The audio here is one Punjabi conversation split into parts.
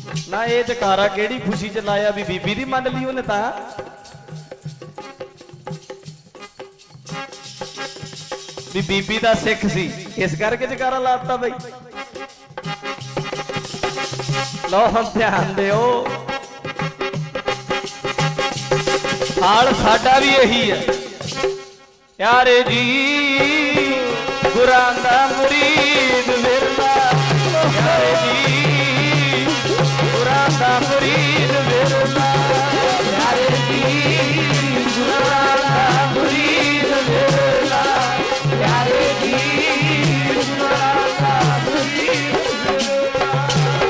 ना ये जकारा केड़ी खुशी च लाया भी बीबी दी मन ली उन्हें ता भी बीबी दा सिख सी इस करके जकारा लाता बई। लो हम ध्यान दिओ हाल साडा भी यही है प्यारे जी गुरां दा मुरीद विरला प्यारे जी गुरां दा मुरीद विरला प्यारे जी गुरां दा मुरीद विरला प्यारे जी गुरां दा मुरीद विरला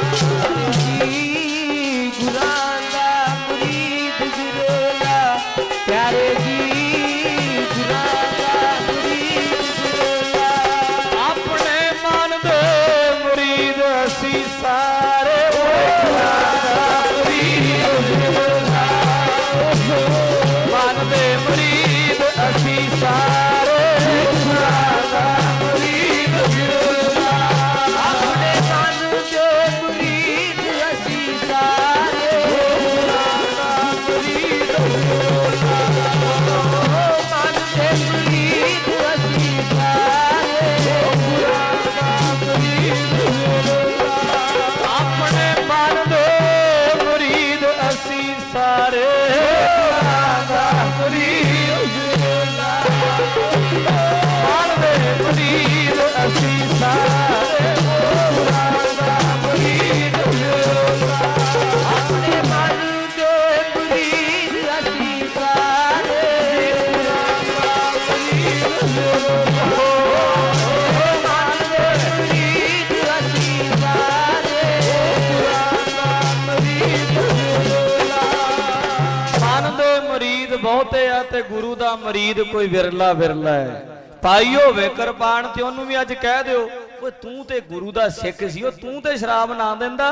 गुरां दा मुरीद विरला प्यारे जी बहुते आ ते गुरु दा मरीद कोई विरला विरला है। पाई होवे कृपान ते ओनू भी अज कह दिओ ओए तू ते गुरु दा सिख सी ओ तू ते शराब ना देंदा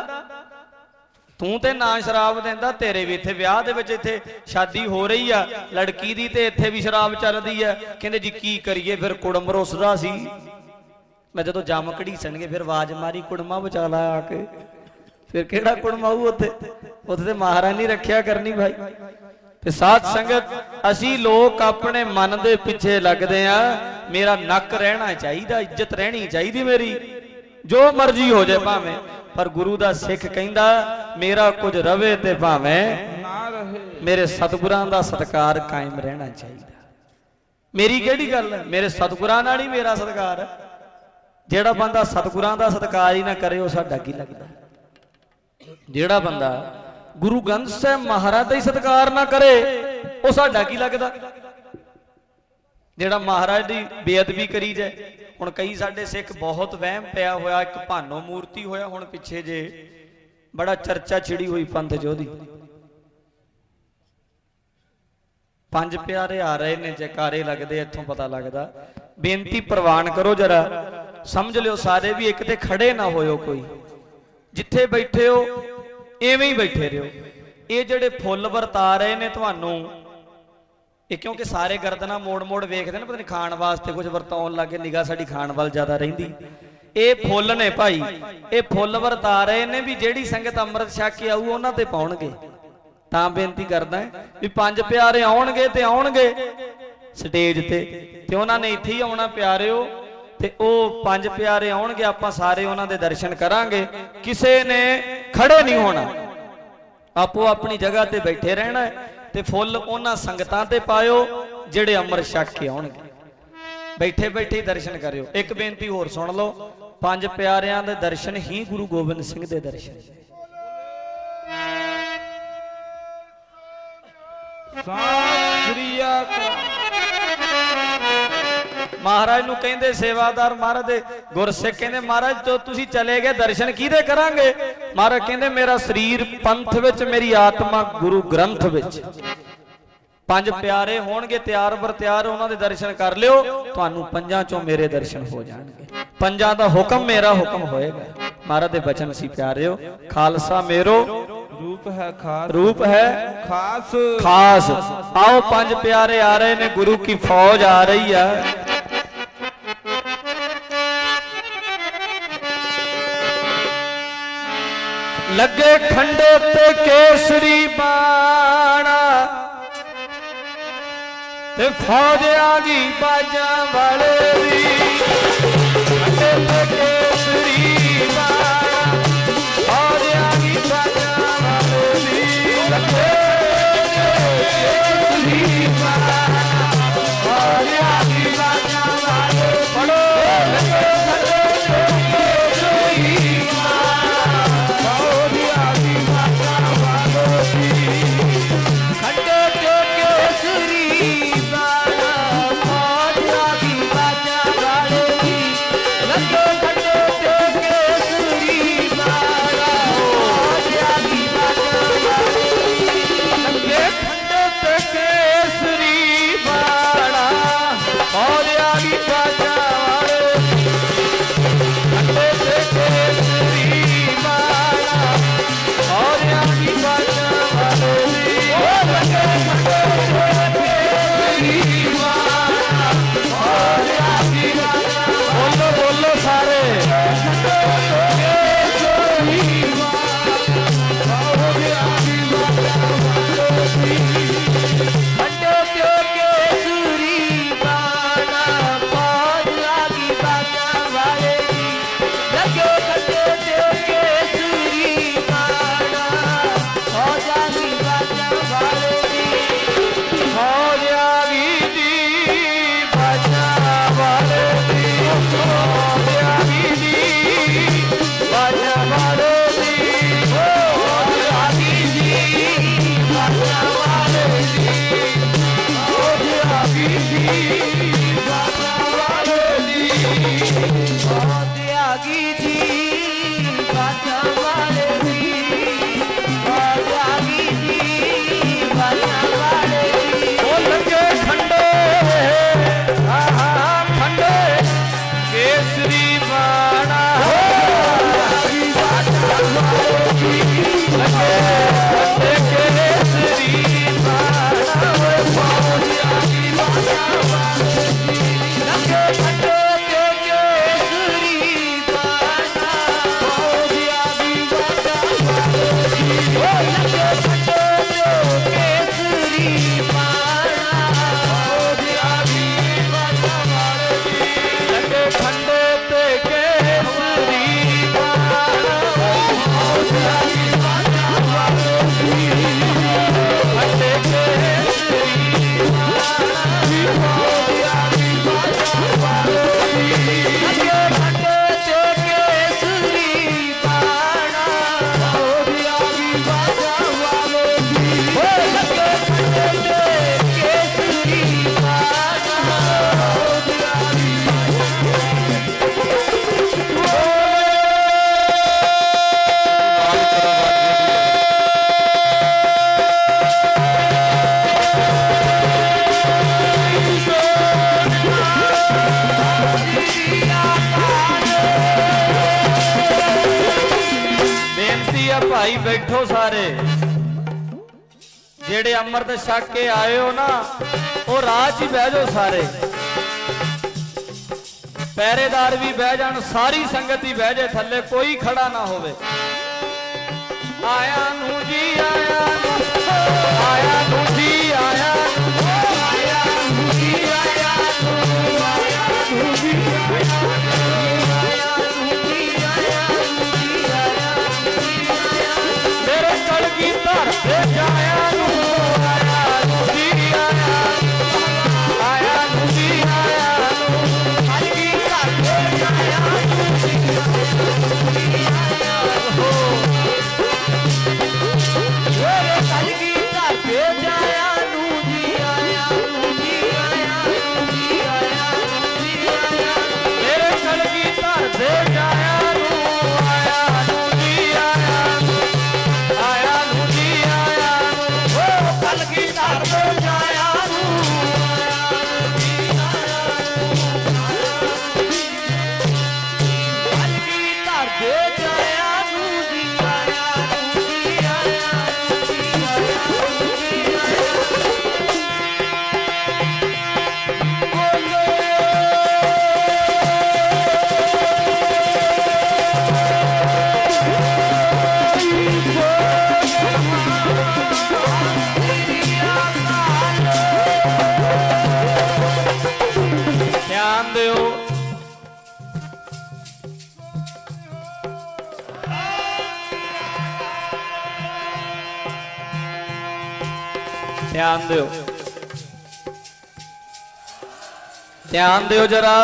तू ते ना शराब देंदा तेरे भी इत्थे विआह दे विच इत्थे शादी हो रही आ लड़की दी ते इत्थे भी शराब चलदी है कहंदे जी की करिए फिर कुड़म रोसदा सी मैं जदों जम घड़ीसणगे फिर आवाज मारी कुड़मा बचा ला आके फिर केड़ा कुड़माऊ उत्थे उत्थे ते महारानी रखिया करनी भाई। साध संगत असी लोग अपने मन दे पिछे लगदे आ मेरा नक रहना चाहिए इज्जत रहनी चाहिए मेरी जो मर्जी हो जाए भावें पर गुरु दा सिख कहंदा मेरा कुछ रवे ते भावें ना रहे मेरे सतगुरां दा सत्कार कायम रहना चाहिए। मेरी केड़ी गल है मेरे सतगुरां नाल ही मेरा सत्कार है जेड़ा बंदा सतगुरां दा सत्कार ही ना करे वो साडा की लगदा जेड़ा बंदा गुरु ग्रंथ साहिब महाराज का सत्कार ना करे वो साडा की लगदा जेड़ा महाराज की बेअदबी करी जाए। हुण कई साडे सिख बहुत वहम पिया होया एक भानो मूर्ति होया हुण पिछे जे बड़ा चर्चा छिड़ी हुई पंथ जोधी पंज प्यारे आ रहे ने जयकारे लगदे इत्थों पता लगदा बेनती प्रवान करो जरा समझ लियो सारे भी एक ते खड़े ना होयो कोई जिथे बैठे हो एवें ही बैठे रहो। ये जेडे फुल वरता रहे ने तुहानू ये क्योंकि सारे गर्दना मोड़ मोड़ वेखदे ने पता नहीं खाण वास्ते कुछ वरताउण लगे निगाह साडी खाण वाल ज्यादा रहिंदी ये फुल ने भाई ये फुल वरता रहे ने भी जेड़ी संगत अमृत छक के आऊ उन्हां ते पाउणगे तां बेनती करदा है भी पंज प्यारे आउणगे ते आउणगे स्टेज ते उन्हां ने इत्थे ही आउणा प्यारिओ ते ओ पंज प्यारे आउणगे आपां सारे उन्हां दे दर्शन करांगे किसे ने खड़े नहीं होना आपो अपनी जगह ते बैठे रहना है ते फुल उन्हां संगतां ते पायो जेड़े अमृत छक के आउणगे बैठे बैठे दर्शन करियो। एक बेनती होर सुन लो पंज प्यारियां दे दर्शन ही गुरु गोबिंद सिंह दे दर्शन महाराज नूं कहंदे सेवादार महाराज दे गुरसिख कहंदे महाराज जो तुसीं चले गए दर्शन किहदे करांगे महाराज कहंदे मेरा शरीर पंथ विच मेरी आत्मा गुरु ग्रंथ विच पंज प्यारे होणगे तैयार बर तैयार उन्हां दे दर्शन कर लियो तुहानूं पंजां चों मेरे दर्शन हो जाणगे पंजां दा हुक्म मेरा हुक्म होएगा। महाराज दे बचन सी प्यारिओ खालसा मेरो रूप है खास खास आओ पंज प्यारे आ रहे ने गुरु की फौज आ रही है लगे खंडे ते केसरी बाणा ते फौज आ गई बाजा वाले दी खंडे ते केसरी बाणा फौज आ गई बाजा वाले दी लगे केसरी बाणा फौज आ गई बाजा वाले पढ़ो लगे खंडे ते केसरी भाई बैठो सारे जेड़े अमृत छक के आए हो ना वो राह ही बह जाओ सारे पहरेदार भी बह जान सारी संगत ही बह जाए थले कोई खड़ा ना होवे आया नू जी आया आया नू जी आया आया नू जी आया नू जी ध्यान दियो, ध्यान दियो जरा।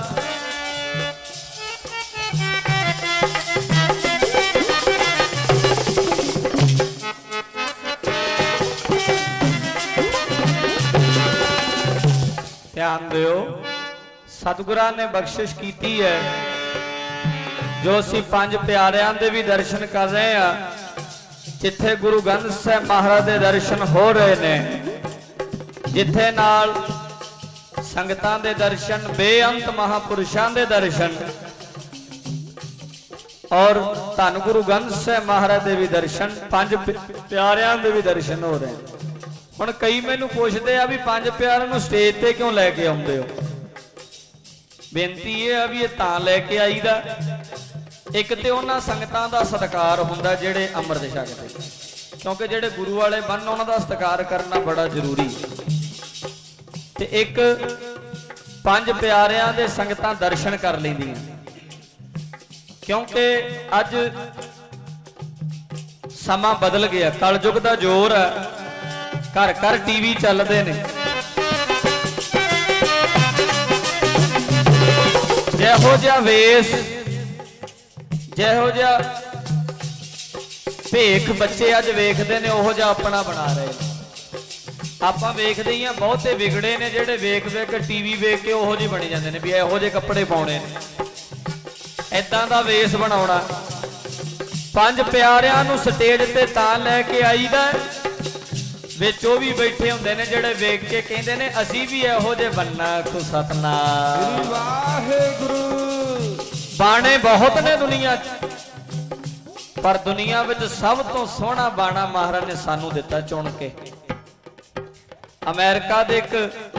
ध्यान दियो, सतगुरां ने बख्शिश की है, जो असीं पंज प्यारिਆਂ ਦੇ भी दर्शन कर रहे हैं, जिथे गुरु ग्रंथ साहिब महाराज के दर्शन हो रहे ने, जिथे नाल संगतां दे दर्शन, बेअंत महापुरुषां दे दर्शन और धन गुरु ग्रंथ साहिब महाराज के भी दर्शन, पंज प्यारिਆਂ ਦੇ भी दर्शन हो रहे हैं। ਹੁਣ ਕਈ ਮੈਨੂੰ ਪੁੱਛਦੇ ਆ ਵੀ ਪੰਜ ਪਿਆਰਿਆਂ ਨੂੰ ਸਟੇਜ ਤੇ ਕਿਉਂ ਲੈ ਕੇ ਆਉਂਦੇ ਹੋ? ਬੇਨਤੀ ਇਹ ਆ ਵੀ ਇਹ ਤਾਂ ਲੈ ਕੇ ਆਈਦਾ, ਇੱਕ ਤੇ ਉਹਨਾਂ ਸੰਗਤਾਂ ਦਾ ਸਤਿਕਾਰ ਹੁੰਦਾ ਜਿਹੜੇ ਅੰਮ੍ਰਿਤ ਛਕਦੇ, ਕਿਉਂਕਿ ਜਿਹੜੇ ਗੁਰੂ ਵਾਲੇ ਬੰਨ ਉਹਨਾਂ ਦਾ ਸਤਿਕਾਰ ਕਰਨਾ ਬੜਾ ਜ਼ਰੂਰੀ, ਤੇ ਇੱਕ ਪੰਜ ਪਿਆਰਿਆਂ ਦੇ ਸੰਗਤਾਂ ਦਰਸ਼ਨ ਕਰ ਲੈਂਦੀਆਂ, ਕਿਉਂਕਿ ਅੱਜ ਸਮਾਂ ਬਦਲ ਗਿਆ, ਕਲਯੁਗ ਦਾ ਜ਼ੋਰ ਹੈ, घर घर टीवी चलते ने, जिहो जिहा वेश, जिहो जिहा भेख बच्चे अज वेखदे ने, उहो जिहा अपना बना रहे। आपां वेखदे ही हां बहुते विगड़े ने जिहड़े वेख वेख के टीवी वेख के उहो जिहे बनी जांदे ने भी इहो जिहे कपड़े पाउणे ने, इदां दा वेश बनाउणा। पंज प्यारिਆਂ ਨੂੰ स्टेज ते तां लैके आईदा ਵਿੱਚ ਉਹ ਵੀ ਬੈਠੇ ਹੁੰਦੇ ਨੇ ਜਿਹੜੇ ਵੇਖ ਕੇ ਕਹਿੰਦੇ ਨੇ ਅਸੀਂ ਵੀ ਇਹੋ ਜਿਹੇ ਬੰਨਾ। ਕੋ ਸਤਨਾਮ ਵਾਹਿਗੁਰੂ। ਬਾਣੇ ਬਹੁਤ ਨੇ ਦੁਨੀਆ 'ਚ, ਪਰ ਦੁਨੀਆ ਵਿੱਚ ਸਭ ਤੋਂ ਸੋਹਣਾ ਬਾਣਾ ਮਹਾਰਾਜ ਨੇ ਸਾਨੂੰ ਦਿੱਤਾ ਚੁਣ ਕੇ। ਅਮਰੀਕਾ ਦੇ ਇੱਕ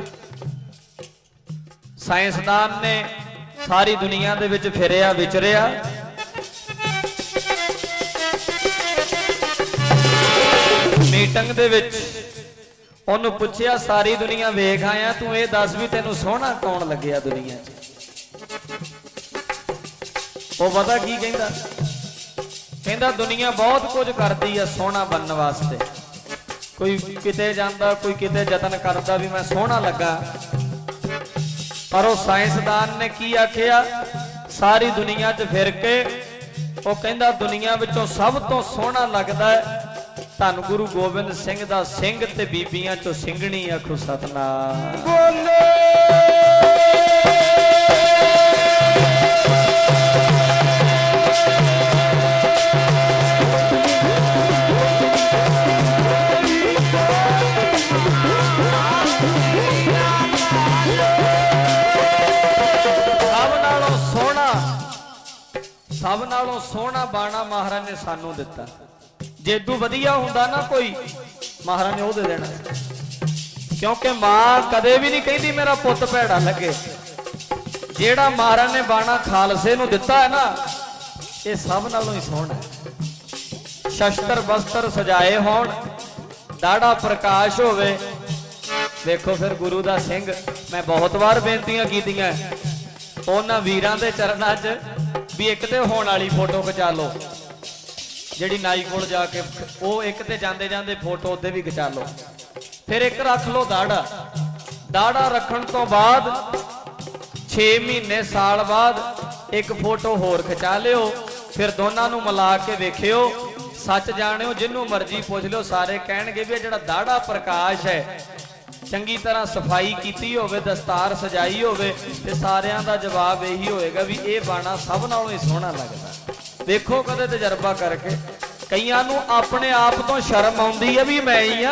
ਸਾਇੰਸਦਾਨ ਨੇ ਸਾਰੀ ਦੁਨੀਆ ਦੇ ਵਿੱਚ ਫਿਰਿਆ ਵਿਚਰਿਆ, मीटिंग दे विच ओनू पुछया सारी दुनिया वेख आया, तू ये दस भी तेनू सोहना कौन लग्या दुनिया च? वो पता की कहंदा? कहंदा दुनिया बहुत कुछ करती है सोहना बनने वास्ते, कोई किते जांदा, कोई किते जतन करता भी मैं सोहना लगा, पर वो साइंसदान ने की आखिया सारी दुनिया च फिर के वो कहंदा दुनिया विचों सब तो सोहना लगदा है धन गुरु गोबिंद सिंह दा सिंह ते बीबियां चो ਸਿੰਘਣੀ। आखो सतनाम बोले। सब नालों सोहना बाणा महाराज ने सानू दिता। जेदू वधिया हुंदा ना कोई, महाराज ने वो दे देना, क्योंकि मां कदे भी नहीं कहती मेरा पुत भैड़ा लगे। जेड़ा महाराज ने बाणा खालसे नूं दिता है ना, ये सब नालों ही सोहना है। शस्त्र वस्त्र सजाए होण, दाड़ा प्रकाश होवे, देखो फिर गुरु दा सिंह। मैं बहुत बार बेनतियां कीतियां उन्हां वीरां दे चरनां 'च भी एक ते होण वाली फोटो खिचा लो, ਜਿਹੜੀ ਨਾਈ ਕੋਲ ਜਾ ਕੇ ਉਹ ਇੱਕ ਤੇ ਜਾਂਦੇ ਜਾਂਦੇ ਫੋਟੋ ਉਹਦੇ ਵੀ ਖਿਚਾ ਲਓ, ਫਿਰ ਇੱਕ ਰੱਖ ਲਓ ਦਾੜਾ। ਦਾੜਾ ਰੱਖਣ ਤੋਂ ਬਾਅਦ 6 ਮਹੀਨੇ ਸਾਲ ਬਾਅਦ ਇੱਕ ਫੋਟੋ ਹੋਰ ਖਿਚਾ ਲਿਓ, ਫਿਰ ਦੋਨਾਂ ਨੂੰ ਮਿਲਾ ਕੇ ਵੇਖਿਓ। ਸੱਚ ਜਾਣਿਓ, ਜਿੰਨੂੰ ਮਰਜ਼ੀ ਪੁੱਛ ਲਿਓ, ਸਾਰੇ ਕਹਿਣਗੇ ਵੀ ਜਿਹੜਾ ਦਾੜਾ ਪ੍ਰਕਾਸ਼ ਹੈ, ਚੰਗੀ ਤਰ੍ਹਾਂ ਸਫਾਈ ਕੀਤੀ ਹੋਵੇ, ਦਸਤਾਰ ਸਜਾਈ ਹੋਵੇ, ਤੇ ਸਾਰਿਆਂ ਦਾ ਜਵਾਬ ਇਹੀ ਹੋਏਗਾ ਵੀ ਇਹ ਬਾਣਾ ਸਭ ਨਾਲੋਂ ਹੀ ਸੋਹਣਾ ਲੱਗਦਾ। देखो कदे तजर्बा करके, कईयां नूं अपने आप तो शर्म आउंदी है भी मैं ही हाँ,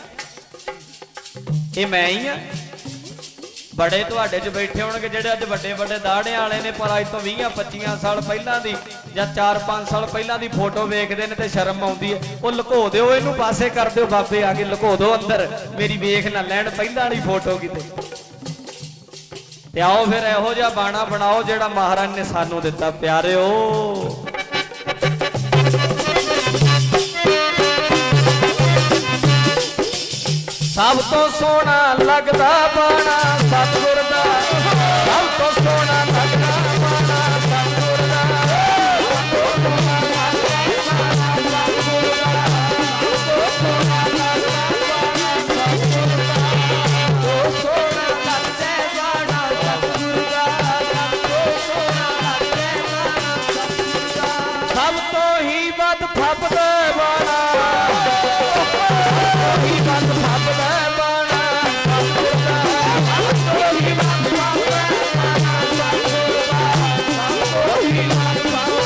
ये मैं ही हाँ। बड़े तुहाडे च बैठे होणगे जिहड़े अज वड्डे वड्डे दाड़े वाले ने, पर अज तो 20-25 साल पहलां दी जां 4-5 साल पहलां दी फोटो वेखदे ने ते शर्म आउंदी है। वो लुको दिओ, इहनूं पासे कर दिओ, बाबे आ के लुको दो अंदर, मेरी वेख ना लैण पहलां वाली फोटो किते। ते आओ फिर इहो जिहा बाणा बनाओ जिहड़ा महाराज ने सानू दिता। प्यारिओ सब तो सोहना लगदा बाणा सतगुर दा, सब तो सोहना लगदा बाणा सतगुर दा। ਤੋਂ ਹੀ ਵੱਧ ਫੱਬਦਾ ਬਾਣਾ, ਤੋਂ ਹੀ ਵੱਧ ਫੱਬਦਾ ਬਾਣਾ, ਤੋਂ ਹੀ ਵੱਧ ਫੱਬਦਾ ਬਾਣਾ, ਤੋਂ ਹੀ ਵੱਧ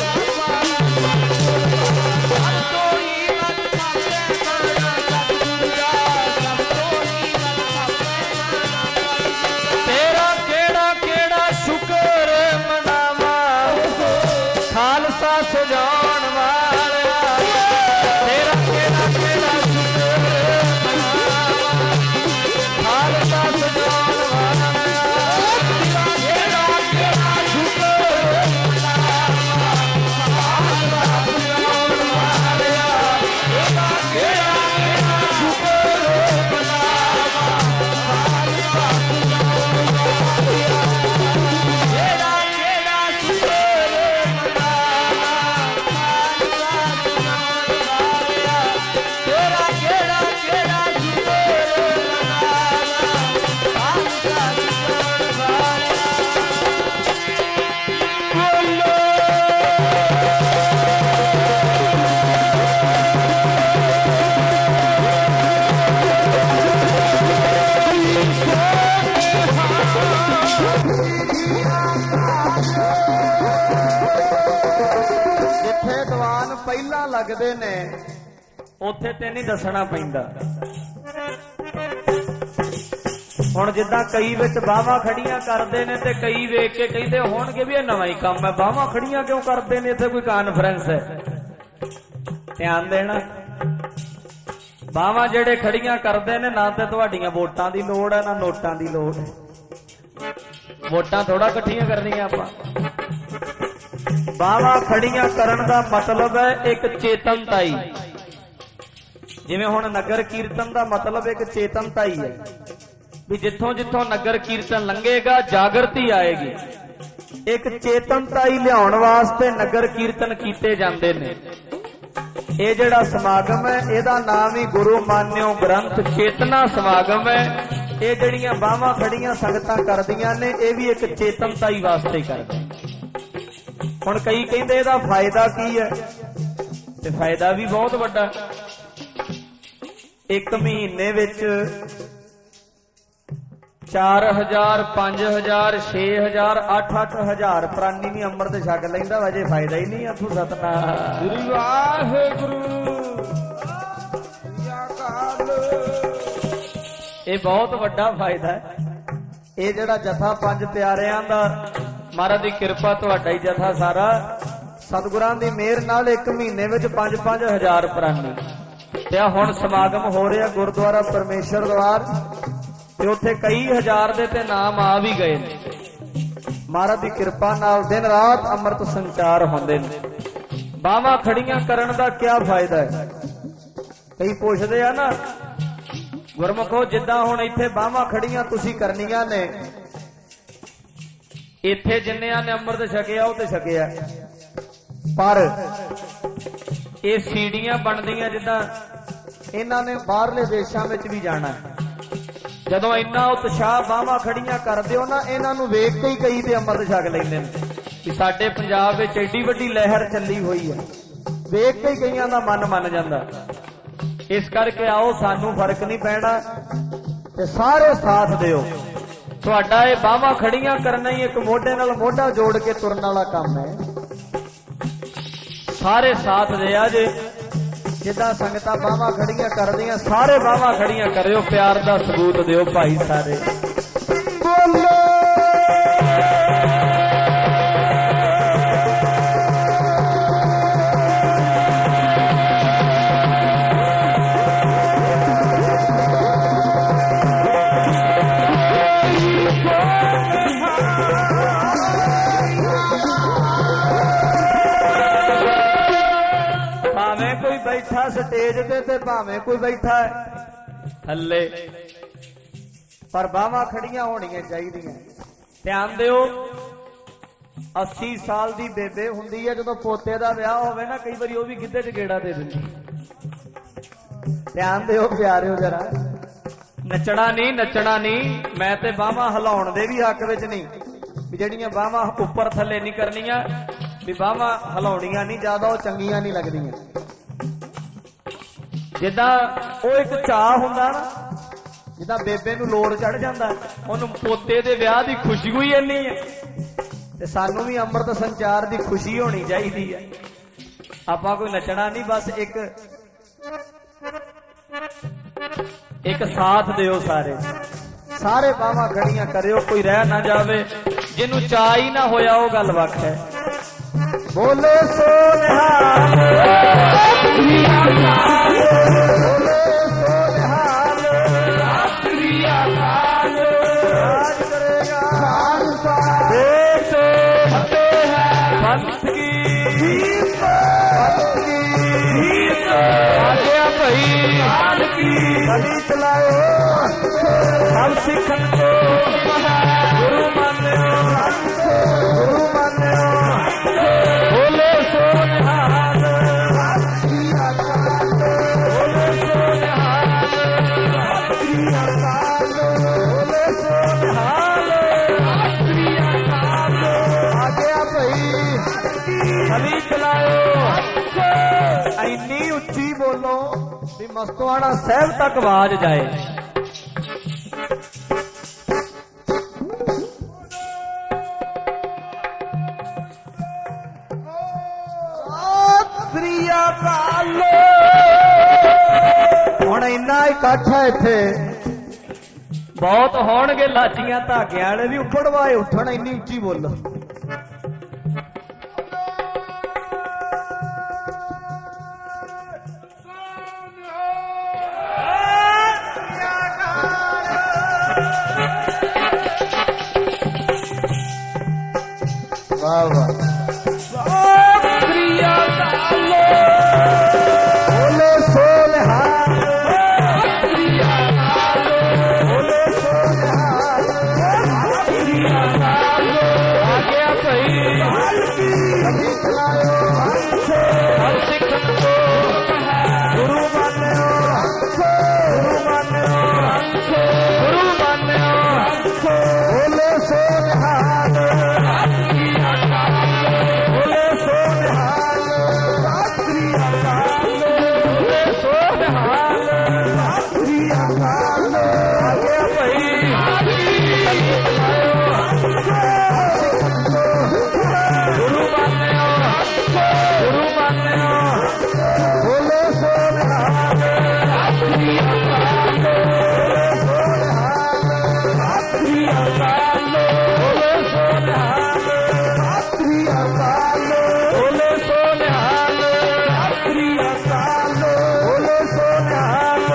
ਤੇਰਾ ਕਿਹੜਾ ਕਿਹੜਾ ਸ਼ੁਕਰ ਮਨਾਵਾਂ ਖਾਲਸਾ ਸਜਾਉਣ ਵਾਲਿਆ, ਤੇਰਾ ਕਿਹੜਾ ਕਿਹੜਾ ਸ਼ੁਕਰ ਮਨਾਵਾਂ ਖਾਲਸਾ ਸਜਾਉਣ ਵਾਲਿਆ, ਤੇਰਾ ਕਿਹੜਾ ਕਿਹੜਾ ਸ਼ੁਕਰ ਮਨਾਵਾਂ ਖਾਲਸਾ ਸਜਾਉਣ ਵਾਲਿਆ, ਤੇਰਾ ਕਿਹੜਾ ਕਿਹੜਾ ਸ਼ੁਕਰ ਮਨਾਵਾਂ ਖਾਲਸਾ ਸਜਾਉਣ ਵਾਲਿਆ, ਤੇਰਾ ਕਿਹੜਾ ਸ਼ੁਕਰ ਜਿੱਥੇ ਦੀਵਾਨ ਪਹਿਲਾਂ ਲੱਗਦੇ ਨੇ ਉੱਥੇ ਤੇ ਨਹੀਂ ਦੱਸਣਾ ਪੈਂਦਾ। ਹੁਣ ਜਿੱਦਾਂ ਕਈ ਵਿੱਚ ਬਾਹਾਂ ਖੜੀਆਂ ਕਰਦੇ ਨੇ ਤੇ ਕਈ ਵੇਖ ਕੇ ਕਹਿੰਦੇ ਹੋਣਗੇ ਵੀ ਇਹ ਨਵਾਂ ਹੀ ਕੰਮ ਹੈ, ਬਾਹਾਂ ਖੜੀਆਂ ਕਿਉਂ ਕਰਦੇ ਨੇ, ਇੱਥੇ ਕੋਈ ਕਾਨਫਰੰਸ ਹੈ। ਧਿਆਨ ਦੇਣਾ, ਬਾਹਾਂ ਜਿਹੜੇ ਖੜੀਆਂ ਕਰਦੇ ਨੇ ਨਾ ਤੇ ਤੁਹਾਡੀਆਂ ਵੋਟਾਂ ਦੀ ਲੋੜ ਹੈ ਨਾ ਨੋਟਾਂ ਦੀ ਲੋੜ ਹੈ। ਵੋਟਾਂ ਥੋੜਾ ਇਕੱਠੀਆਂ ਕਰਨੀਆਂ ਆਪਾਂ। ਬਾਹਾਂ ਖੜੀਆਂ ਕਰਨ ਦਾ ਮਤਲਬ ਹੈ ਇੱਕ ਚੇਤਨਤਾਈ। ਜਿਵੇਂ ਹੁਣ ਨਗਰ ਕੀਰਤਨ ਦਾ ਮਤਲਬ ਇੱਕ ਚੇਤਨਤਾਈ ਹੈ ਵੀ ਜਿੱਥੋਂ ਜਿੱਥੋਂ ਨਗਰ ਕੀਰਤਨ ਲੰਘੇਗਾ ਜਾਗਰਤੀ ਆਏਗੀ। ਇੱਕ ਚੇਤਨਤਾਈ ਲਿਆਉਣ ਵਾਸਤੇ ਨਗਰ ਕੀਰਤਨ ਕੀਤੇ ਜਾਂਦੇ ਨੇ। ਇਹ ਜਿਹੜਾ ਸਮਾਗਮ ਹੈ ਇਹਦਾ ਨਾਮ ਹੀ ਗੁਰੂ ਮਾਨਿਓ ਗ੍ਰੰਥ ਚੇਤਨਾ ਸਮਾਗਮ ਹੈ। ਇਹ ਜਿਹੜੀਆਂ ਬਾਹਾਂ ਖੜੀਆਂ ਸੰਗਤਾਂ ਕਰਦੀਆਂ ਨੇ ਇਹ ਵੀ ਇੱਕ ਚੇਤਨਤਾਈ ਵਾਸਤੇ ਕਰਦੇ। ਹੁਣ ਕਈ ਕਹਿੰਦੇ ਇਹਦਾ ਫਾਇਦਾ ਕੀ ਹੈ, ਤੇ ਫਾਇਦਾ ਵੀ ਬਹੁਤ ਵੱਡਾ। ਇੱਕ ਮਹੀਨੇ ਵਿੱਚ 4000 5000 6000 8-8000 ਪ੍ਰਾਨੀ ਵੀ ਅੰਮ੍ਰਿਤ ਛਕ ਲੈਂਦਾ ਵਜੇ ਫਾਇਦਾ ਹੀ ਨਹੀਂ। ਆਖੂ ਸਤਨਾਮ ਸ੍ਰੀ ਵਾਹਿਗੁਰੂ। ਇਹ ਬਹੁਤ ਵੱਡਾ ਫਾਇਦਾ ਹੈ। ਇਹ ਜਿਹੜਾ ਜਥਾ ਪੰਜ ਪਿਆਰਿਆਂ ਦਾ ਮਹਾਰਾਜ ਦੀ ਕਿਰਪਾ, ਤੁਹਾਡਾ ਹੀ ਜਥਾ ਸਾਰਾ ਸਤਿਗੁਰਾਂ ਦੀ ਮਿਹਰ ਨਾਲ ਇੱਕ ਮਹੀਨੇ ਵਿੱਚ 5-5000 ਪ੍ਰਾਨੀ। ਤੇ ਹੁਣ ਸਮਾਗਮ ਹੋ ਰਿਹਾ ਗੁਰਦੁਆਰਾ ਪਰਮੇਸ਼ਰ ਦਵਾਰ ਤੇ ਉੱਥੇ ਕਈ ਹਜ਼ਾਰ ਦੇ ਤੇ ਨਾਮ ਆ ਵੀ ਗਏ ਨੇ। ਮਹਾਰਾਜ ਦੀ ਕਿਰਪਾ ਨਾਲ ਦਿਨ ਰਾਤ ਅੰਮ੍ਰਿਤ ਸੰਚਾਰ ਹੁੰਦੇ ਨੇ। ਬਾਹਾਂ ਖੜੀਆਂ ਕਰਨ ਦਾ ਕੀ ਫਾਇਦਾ ਹੈ? ਕਈ ਪੁੱਛਦੇ ਆ ਨਾ ਗੁਰਮੁਖੋ, ਜਿੱਦਾਂ ਹੁਣ ਇੱਥੇ ਬਾਹਾਂ ਖੜੀਆਂ ਤੁਸੀਂ ਕਰਨੀਆਂ ਨੇ, ਇੱਥੇ ਜਿੰਨਿਆਂ ਨੇ ਅੰਮ੍ਰਿਤ ਛਕਿਆ ਉਹ ਤੇ ਛਕਿਆ, ਪਰ ਇਹ ਸੀੜੀਆਂ ਬਣਦੀਆਂ ਜਿੱਦਾਂ ਇਹਨਾਂ ਨੇ ਬਾਹਰਲੇ ਦੇਸ਼ਾਂ ਵਿੱਚ ਵੀ ਜਾਣਾ। ਜਦੋਂ ਇੰਨਾ ਉਤਸ਼ਾਹ ਬਾਹਾਂ ਖੜੀਆਂ ਕਰਦੇ ਹੋ ਨਾ, ਇਹਨਾਂ ਨੂੰ ਵੇਖ ਕੇ ਹੀ ਕਈ ਤੇ ਅੰਮ੍ਰਿਤ ਛਕ ਲੈਂਦੇ ਨੇ ਕਿ ਸਾਡੇ ਪੰਜਾਬ ਵਿੱਚ ਐਡੀ ਵੱਡੀ ਲਹਿਰ ਚੱਲੀ ਹੋਈ ਹੈ। ਵੇਖ ਕੇ ਹੀ ਕਈਆਂ ਦਾ ਮਨ ਮੰਨ ਜਾਂਦਾ। ਇਸ ਕਰਕੇ ਆਓ, ਸਾਨੂੰ ਫਰਕ ਨਹੀਂ ਪੈਣਾ ਤੇ ਸਾਰੇ ਸਾਥ ਦਿਓ। ਤੁਹਾਡਾ ਇਹ ਬਾਹਾਂ ਖੜੀਆਂ ਕਰਨਾ ਹੀ ਇੱਕ ਮੋਢੇ ਨਾਲ ਮੋਢਾ ਜੋੜ ਕੇ ਤੁਰਨ ਵਾਲਾ ਕੰਮ ਹੈ। ਸਾਰੇ ਸਾਥ ਦਿਆ ਜੇ। ਜਿੱਦਾਂ ਸੰਗਤਾਂ ਬਾਹਾਂ ਖੜੀਆਂ ਕਰਦੀਆਂ, ਸਾਰੇ ਬਾਹਾਂ ਖੜੀਆਂ ਕਰਿਓ। ਪਿਆਰ ਦਾ ਸਬੂਤ ਦਿਓ ਭਾਈ ਸਾਰੇ। ਬੋਲੋ ਬੈਠਾ ਸਟੇਜ ਤੇ ਭਾਵੇਂ ਕੋਈ ਬੈਠਾ ਥੱਲੇ, ਪਰ ਬਾਹਾਂ ਖੜੀਆਂ ਹੋਣੀਆਂ ਚਾਹੀਦੀਆਂ। ਧਿਆਨ ਦਿਓ, 80 ਸਾਲ ਦੀ ਬੇਬੇ ਹੁੰਦੀ ਹੈ, ਜਦੋਂ ਪੋਤੇ ਦਾ ਵਿਆਹ ਹੋਵੇ ਨਾ, ਕਈ ਵਾਰੀ ਉਹ ਵੀ ਗਿੱਧੇ 'ਚ ਗੇੜਾ ਦੇ ਦਿੰਦੀ। ਧਿਆਨ ਦਿਓ ਪਿਆਰਿਓ, ਜਰਾ ਨੱਚਣਾ ਨਹੀਂ। ਮੈਂ ਤੇ ਬਾਹਾਂ ਹਿਲਾਉਣ ਦੇ ਵੀ ਹੱਕ ਵਿੱਚ ਨਹੀਂ ਵੀ ਜਿਹੜੀਆਂ ਬਾਹਾਂ ਉੱਪਰ ਥੱਲੇ ਨਹੀਂ ਕਰਨੀਆਂ। भी बाहां हिलाउणियां नहीं ज्यादा, वो चंगियां नहीं लगदियां। जिद्दां वो एक चाह हुंदा ना, जिद्दां बेबे नूं लोर चढ़ जांदा, ओनूं पोते दे विआह दी खुशी ही इन्नी है, ते सानूं भी अमृत संचार दी खुशी होनी चाहिदी है। आपां कोई नचना नहीं, बस एक साथ दिओ, सारे बाहां खड़ियां करियो, कोई रह ना जावे। जिन्नू चाह ही ना होया वो गल वख है। बोले सो निहाल, बोले सो निहाल, राज करेगा देश फतेह है, पंथ की आज्ञा भई गली चलाओ, हम सिखन को गुरु मान्यो, गुरु मान्यो। बोले सो निहाल, बोले सो निहाल, बोले सो निहाल, आज्ञा भई गली चलाओ। इन्नी उच्ची बोलो भी मस्तवाड़ा साहब तक आवाज जाए। हुण इन्ना इकट्ठ है इत्थे, बहुत होणगे लाचियां धागियां वाले भी उखड़ वाए उठण। इन्नी उच्ची बोलो। वाह वाह, बोले सो निहाल, बोले सो निहाल, आज्ञा भई गली चलाओ, हम सिखन को गुरु मान्यो, गुरु मान्यो, गुरु मान्यो। बोले सो निहाल, बोले सो निहाल, बोले सो निहाल, आज्ञा भई गुरु मान्यो, गुरु मान्यो। बोले सो निहाल, बोले सो निहाल, बोले सो निहाल, बोले सो निहाल, बोले सो निहाल,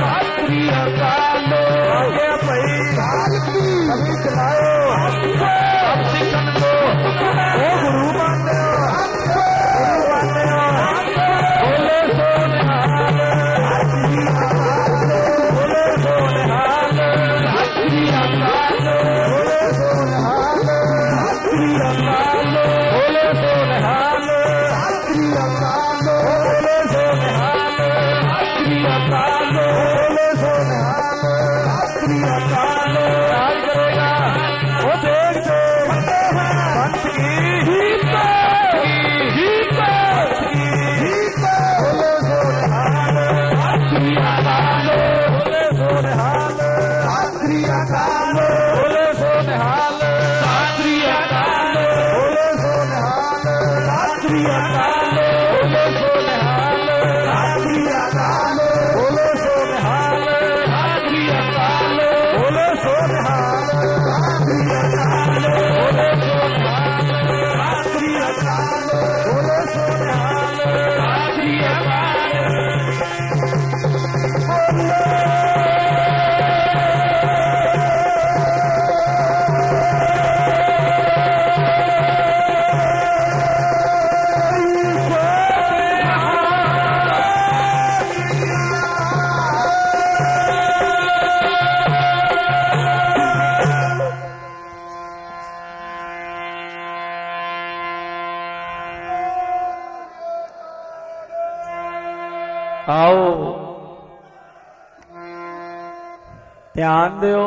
आज्ञा भई गली चलाओ, हम सिखन को ओ गुरु मान्यो, गुरु मान्यो। बोले सो निहाल, बोले सो निहाल, बोले सो निहाल, बोले सो निहाल, बोले सो निहाल, बोले सो निहाल, राज करेगा वो देश पंथ की, बोले सो निहाल, बोले सो निहाल, बोले सो निहाल, बोले सो निहाल, बोले सो निहाल, बोले सो निहाल, बोले सो निहाल, बोले सो आओ ध्यान दियो।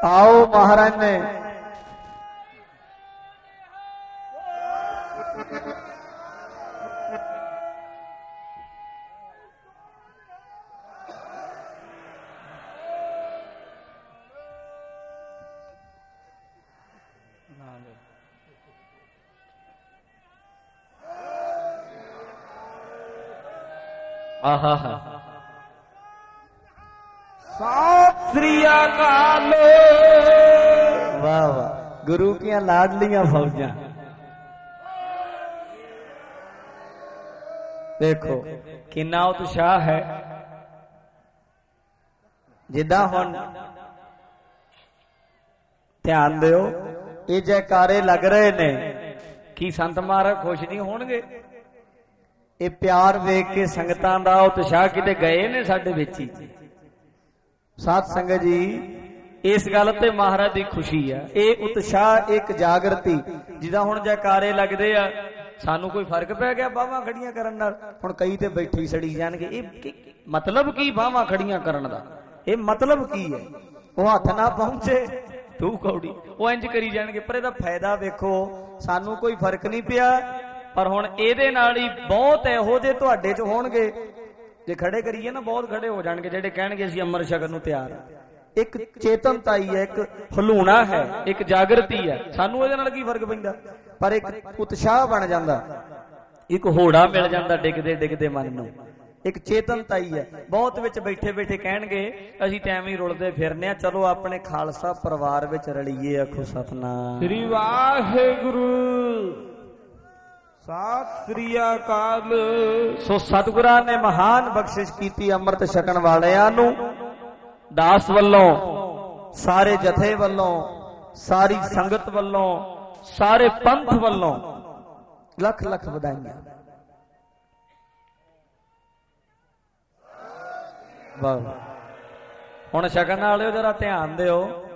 आओ महाराज ने आहा सत श्री अकाल। वाह वाह, गुरु की लाडलियां फौजा। देखो किन्ना उत्साह है। जिदा हुण ध्यान दिओ, ये जयकारे लग रहे ने कि संत महाराज खुश नहीं होणगे? ये प्यार वेख के संगतां दा उत्साह किते गए ने साडे विच ही। साध संगत जी, इस गल ते महाराज की खुशी है। ये उत्साह, एक जागृति, जिदा हुण जयकारे लगदे आ, सानू कोई फर्क पै गया बाहां खड़ियां करन नाल? हुण कई ते बैठे ही सड़ी जाणगे, ये मतलब की बाहां खड़ियां करन दा? ये मतलब की है? वो हथ ना पहुंचे तू कौड़ी, वो इंज करी जाणगे। पर इहदा फायदा वेखो, सानू कोई फर्क नहीं पिया। पर हुण इहदे नाल ही बहुत इहो जे तुहाडे च होणगे, जे खड़े करिए ना बहुत खड़े हो जाणगे जेडे कहणगे असीं अमर छकण नूं तैयार। एक चेतनता ही है, एक हलूणा है, एक जागृति है। सानू इहदे नाल की फर्क पैंदा? पर एक उत्साह बन जांदा, एक होड़ा मिल जांदा डिगदे डिगदे मन नूं। एक चेतनता ही है। बहुत विच बैठे बैठे कहणगे असीं तां एवें रुलदे फिरने आ, चलो अपने खालसा परिवार विच रलीए। आखो सतनाम श्री वाहिगुरू, सत श्री अकाल। सो सतगुरां ने महान बख्शिश कीती अमृत छकण वालियां नूं। दास वल्लों, सारे जथे वल्लों, सारी संगत वल्लों, सारे पंथ वल्लों लख लख वधाइयां। वाह, हुण छकण वालिओ जरा ध्यान दिओ,